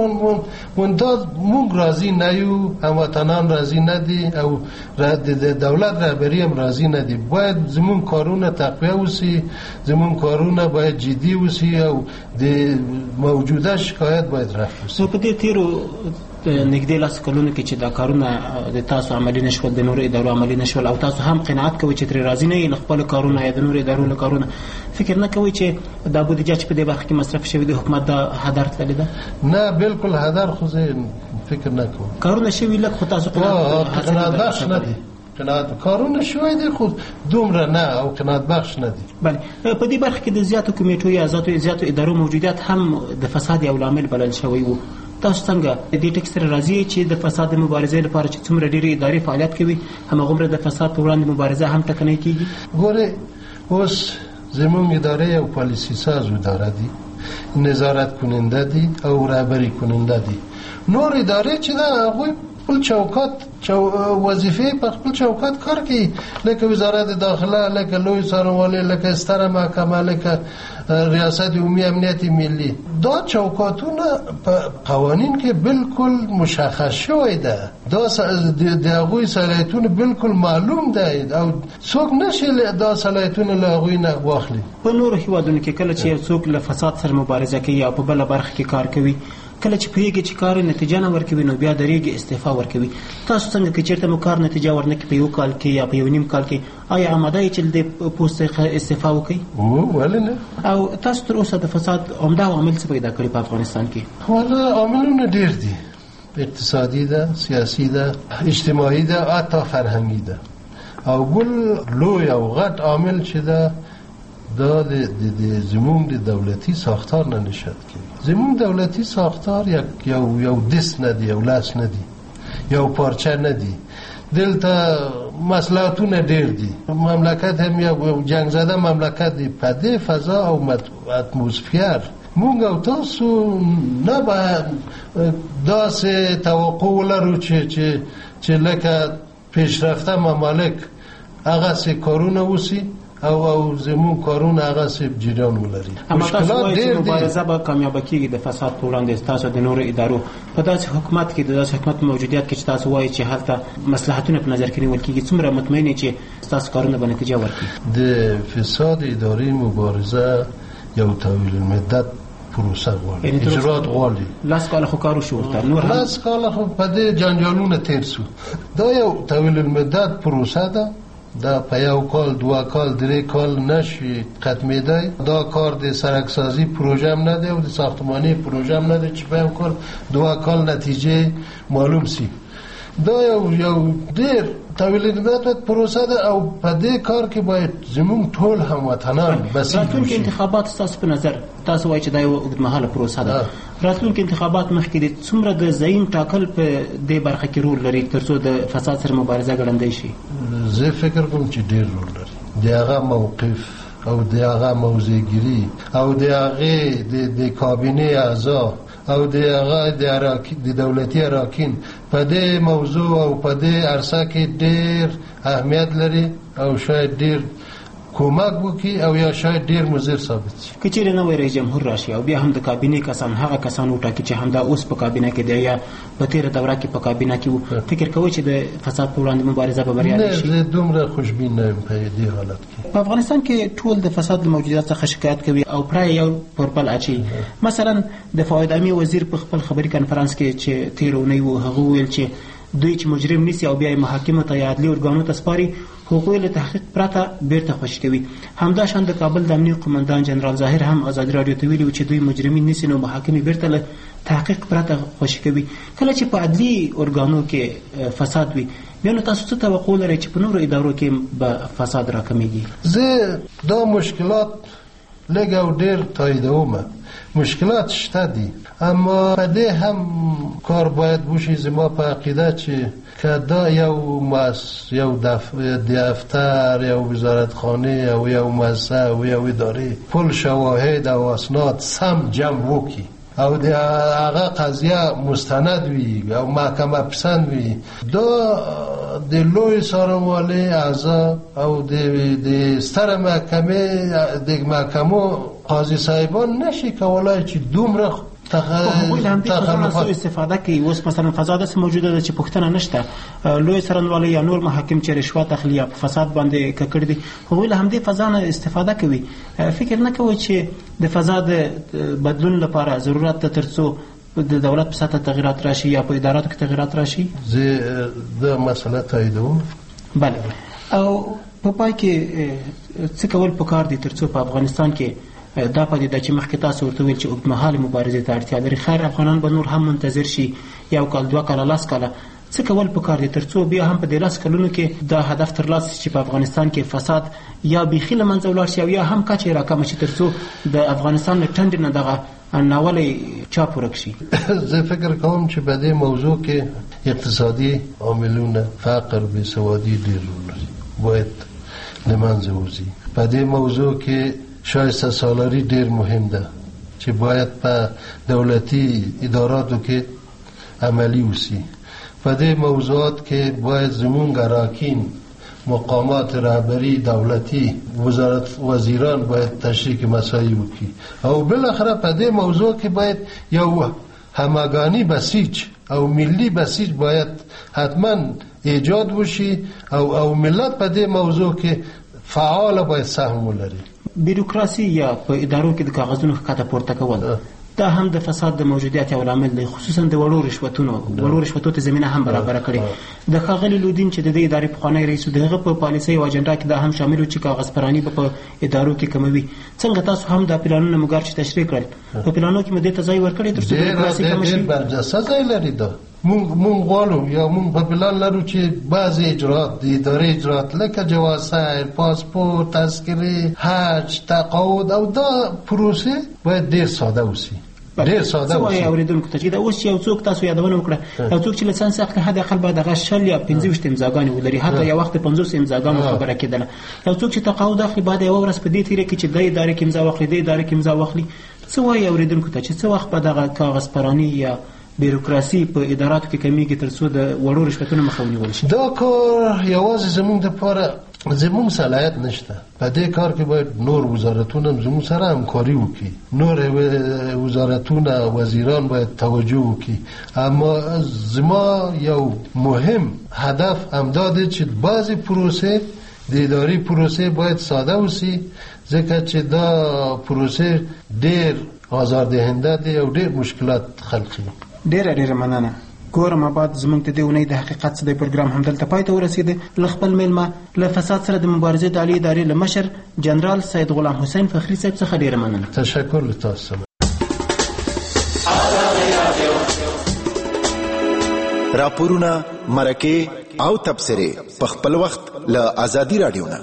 مونږ راضی نه یو، هموطنان راضی نه دي او دولت رهبری هم راضی نه دي. باید زمون کارونه تقویه وسی، زمون کارونه باید جدی وسی او د موجوده شکایت باید رفع وسی. په دې تیرو نږدې لاس کلونو کې چې دا کارونه د تاسو عملي نشول، د نورو ادارو عملي نشول او تاسو هم قناعت کوئ چې ترې راضي نه یې له خپلو کارونه یا د نورو ادارو له کارونه، فکر نه کوئ چې دا بودیجه چې په دې برخه کې مصرف شوې د حکومت دا هدر تللې ده؟ نه بالکل هدر خو زه فکر نه کوم. کارونه شوي لږ خو تاسو قناعت بخش نه دي. کارونه شوی دي خو دومره نه او قناعت بخش نه دي. بله، په دې برخه کې د زیاتو کمیټو یا زیاتو ادارو موجودیت هم د فساد یو لامل بلل شوی و. تاسو څنګه د دې ټکي سره راضي چې د فساد مبارزې لپاره چې څومره ډېرې ادارې فعالیت کوي هماغومره د فساد په وړاندې مبارزه هم ټکنۍ کېږي؟ ګورې اوس زموږ ادارې یو پالیسي ساز اداره دي، نظارت کننده دي او رهبري کننده دي. نور ادارې چې دا هغوی خپل چوکات وظیفه په خپل چوکات کار کوي، لکه وزارت داخله، لکه لوی څارنوالي، لکه ستره محکمه، لکه ریاست عمومی امنیت ملی. دا چوکاتونه په قوانین کې بالکل مشخص شوی ده. دا د هغوی صلاحیتونه بالکل معلوم ده او څوک نشي دا صلاحیتونه له هغوی نه واخلي. په نورو هیوادونو کې کله چې یو څوک له فساد سره مبارزه کوي یا په بله برخه کې کار کوي، کله چې پوهیږي چې کار نتیجه نه ورکوي نو بیا درېږي، استعفا ورکوي. تاسو څنګه که چېرته مو کار نتیجه ورنکړي په یو کال کې یا په یو نیم کال کې، آیا آماده یې چې د پوسټ استعفا وکړي؟ ولې نه. او تاسو تر اوسه د فساد عمده عامل څه پیدا کړي په افغانستان کې؟ والله عاملونه ډېر دي، اقتصادي ده، سیاسي ده، اجتماعي ده، حتی فرهنګي ده. او بل لوی او غټ عامل چې ده دا د زموږ د دولتي ساختار نه نشد کېږي. زموږ دولتي ساختار یو دست نه دی، یو لاس نه دی، یو پارچه نه دی. دلته مصلحتونه ډېر دي. مملکت هم یو جنگ زده مملکت دی. په دې فضا او اتمسفیر مونږ او تاسو نه باید داسې توقع ولرو چې لکه پیشرفته ممالک هغسې کارونه وسي او زمون کارونه هغسې جریان ولري. مشکلات ډېر دي. مبارزه به کامیابه کېږي د فساد په وړاندې تاسو د نورو ادارو په داسې حکومت کې، د داسې حکومت موجودیت کې چې تاسو وایي چې هلته مصلحتونه په نظر کې نیول کېږي، څومره مطمئن چې ستاسو کارونه به نتیجه ورکړي؟ د فساد اداري مبارزه یو طویل المدت پروسه غواړي، اجرات غواړي. لاس کاله خو کار وشو ورته، نور هم لاس کاله خو په دې جنجالونه تېر سو. دا یو طویل المدت پروسه ده. دا په یو کال، 2 کال، 3 کال نشي ختمېدای. دا کار د سرکسازي پروژه هم نه دی او د ساختماني پروژه هم نه دی چې په یو کال 2 کال نتیجه معلوم سي. دا یو ډېر طویل المدت پروسه ده او په دې کار کې باید زموږ ټول هموطنان بسیج راتلونکي انتخابات ستاسو په نظر، تاسو وایئ چې دا یو اوږدمهاله پروسه ده، راتلونکي انتخابات مخکې دي، څومره د ضعیم ټاکل په دې برخه کې رول لري تر څو د فساد سره مبارزه ګړندۍ شي؟ زه فکر کوم چې ډېر رول لري. د هغه موقف او د هغه موضعګیري او د هغې د کابینې اعضا او د هغه د دولتي اراکین په دې موضوع او په دې عرصه کې ډېر اهمیت لري او شاید ډېر کومک وکړي او یا شاید ډیر مضر ثابت شي. که چیرې نوی رئیس جمهور راشي او بیا هم د کابینې کسان هغه کسان وټاکي چې همدا اوس په کابینه کې دی یا په تېره دوره کې په کابینه کې وو، فکر کوئ چې د فساد په وړاندې مبارزه به بریالۍ شي؟ نه، زه دومره خوشبین نه یم په دې حالت کې. په افغانستان کې ټول د فساد له موجودیت څخه شکایت کوي او پرای یو پر بل اچي. مثلا د فواید امي وزیر په خپل خبري کنفرانس کې چې تېره اونۍ و هغه وویل چې دوی چې مجرم نیسي او بیا یې محاکمو ته یا عدلي ارګانو ته سپاري، هغوی له تحقیق پرته بیرته خوشي کوي. همداشان د کابل د امنیه قمندان جنرال ظاهر هم ازادي راډیو ته ویلي و چې دوی مجرمین نیسي نو محاکمې بیرته له تحقیق پرته خوشي کوي. کله چې په عدلي ارګانو کې فساد وي، بیا نو تاسو څه توقع لرئ چې په نورو ادارو کې به فساد راکمیږي؟ زه دا مشکلات لږ او ډېر تاییدوم. مشکلات شته دي، اما په دې هم کار باید وشي. زما په عقیده چې که دا یو دفتر یا وزارتخانه او یو مؤسسه او یو اداره پل شواهد او اسناد سم جمع وکړي او د هغه قضیه مستند وي او محکمه پسند وي، دا د لوی څارنوالۍ اعضا او د ستره محکمو قاضي صاحبان نشي کولای چې دومره تخلفات استفاده کوي. اوس مثلا فضا داسې موجوده ده چې پوښتنه نشته، لوی څارنوالۍ یا نور محاکم چې رشوت اخلي یا په فساد باندې ککړ دي، هغوی له همدې فضا نه استفاده کوي. فکر نه کوئ چې د فضا د بدلون لپاره ضرورت ده تر څو د دولت په سطح تغییرات راشي یا په اداراتو کې تغییرات راشي؟ زه دا مسله تاییدوم. بله. او په پای کې څه کول پکار دي تر څو په افغانستان کې دا پدیده چې مخکې تاسو ورته ویل چې اوږدمهالې مبارزې ته اړتیا لري، خیر افغانان به نور هم منتظر شي 1 کال 2 کاله 10 کاله، څه کول پکار دي تر څو بیا هم په دې 10 کلونو کې دا هدف ترلاسه شي چې په افغانستان کې فساد یا بیخي له منځه ولاړ شي او یا هم کچې راکمه شي تر څو د افغانستان له ټنډې نه دغه ناولی چاپ ورک شي؟ زه فکر کوم چې په دې موضوع کې اقتصادي عاملونه، فقر، بېسوادي ډېر رول لري، باید له منځه وځي. په دې موضوع کې شایسته سالاري ډیر مهم ده چې باید په دولتي اداراتو کې عملی وسی. په دې موضوعات کې باید زمونږ راکین مقامات رهبری دولتي وزیران باید تشریح مسایل وکړي او بالاخره په دې موضوع کې باید یو همگانی بسیج او ملی بسیج باید حتما ایجاد وشي او ملت په دې موضوع کې فعال باید سهم ولري. بیروکراسي یا په ادارو کې د کاغذونو ښکته پورته کول دا هم د فساد د موجودیت یو لامل دی، خصوصا د وړو رشوتو ته زمینه هم برابره کړې. د ښاغلي لودین چې د دې ادارې پخوانی رئیس و، د هغه په پالیسۍ او اجنډا کې دا هم شامل و چې کاغذ پراني به په ادارو کې کموي. څنګه تاسو هم دا پلانونه مګر چې تشریح کړل، په پلانو کې مو دې ته ځای ورکړی تر څو بیروکراسي کمه شي؟ ډېر برجسته ځای لري. دا مونږ غواړو یا مونږ په پلان لرو چې بعضې اجرات د ادارې اجرات لکه جواز سیر، پاسپورت، تذکرې، حج، تقاعد او دا پروسې باید ډېر ساده وسي. ډېر ساده وسي. څه وایي اورېدونکو ته چې دا اوس یو څوک تاسو یادونه وکړه، یو څوک چې لسانس اخلي حد اقل باید هغه 60 یا 25 امضاګانې ولري، حتی یو وخت 50 امضاګانو خبره کېدله. یو څوک چې تقاعد اخلي باید یوه ورځ په دې تېره کړي چې د ادارې کې امضا واخلي، د ادارې کې امضا واخلي. څه وایي اورېدونکو ته چې څه وخت به دغه کاغذ پراني یا بیروکراسي په اداراتو کې کمیږي تر څو د وړو رشوتونو مخه ونیول شي؟ دا کار یوازې زموږ دپاره زموږ صلاحیت نشته. په دې کار کې باید نور وزارتونه زموږ سره همکاري وکړي، نور وزارتونه وزیران باید توجه وکړي. اما زما یو مهم هدف همدا دی چې بعضې پروسې د اداري پروسې باید ساده وسي، ځکه چې دا پروسې ډېر آزاردهنده دي او ډېر مشکلات خلقي. ډېره مننه. ګورم آباد زموږ د دې اونۍ د حقیقت څه دی پروګرام همدلته پای ته ورسېده. له خپل میلمه له فساد سره د مبارزې د عالي ادارې له مشر جنرال سید غلام حسین فخري صاحب څخه ډېره مننه. تشکر له تاسو. راپورونه، مرکې او تبصرې په خپل وخت له آزادي راډیو نه.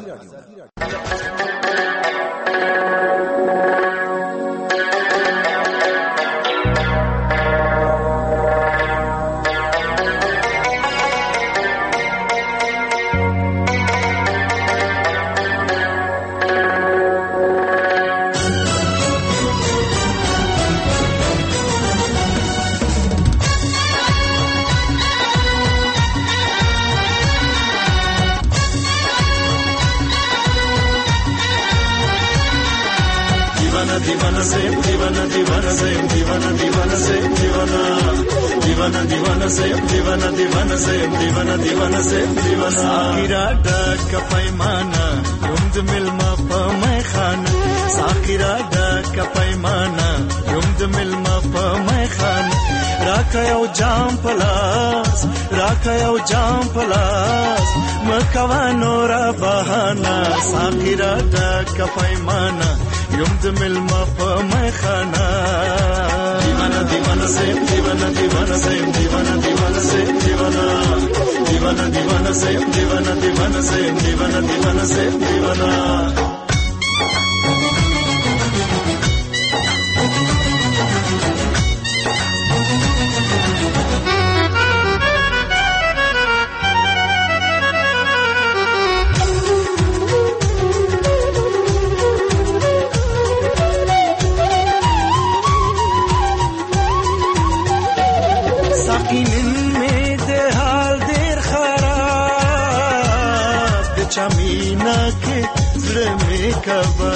से दीवाना दीवाना से दीवाना दीवाना से दीवाना दीवाना दीवाना से दीवाना दीवाना से दीवाना दीवाना से दीवाना साकिरा डक पैमाना युमद मिलमा पमै खान साकिरा डक पैमाना युमद मिलमा पमै खान राखयो जाम पलास मकवानो را बहाना साकिरा डक पैमाना युमद मिलमा पमै खाना दीवाना दीवाना से दीवाना दीवाना से दीवाना दीवाना से दीवाना दीवाना दीवाना से दीवाना दीवाना से दीवाना दीवाना से दीवाना चमीना के दिल में कबा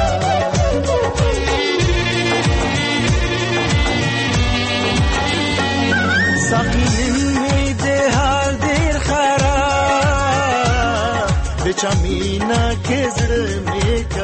साकिन में दे हाल देर खराब चमीना के दिल में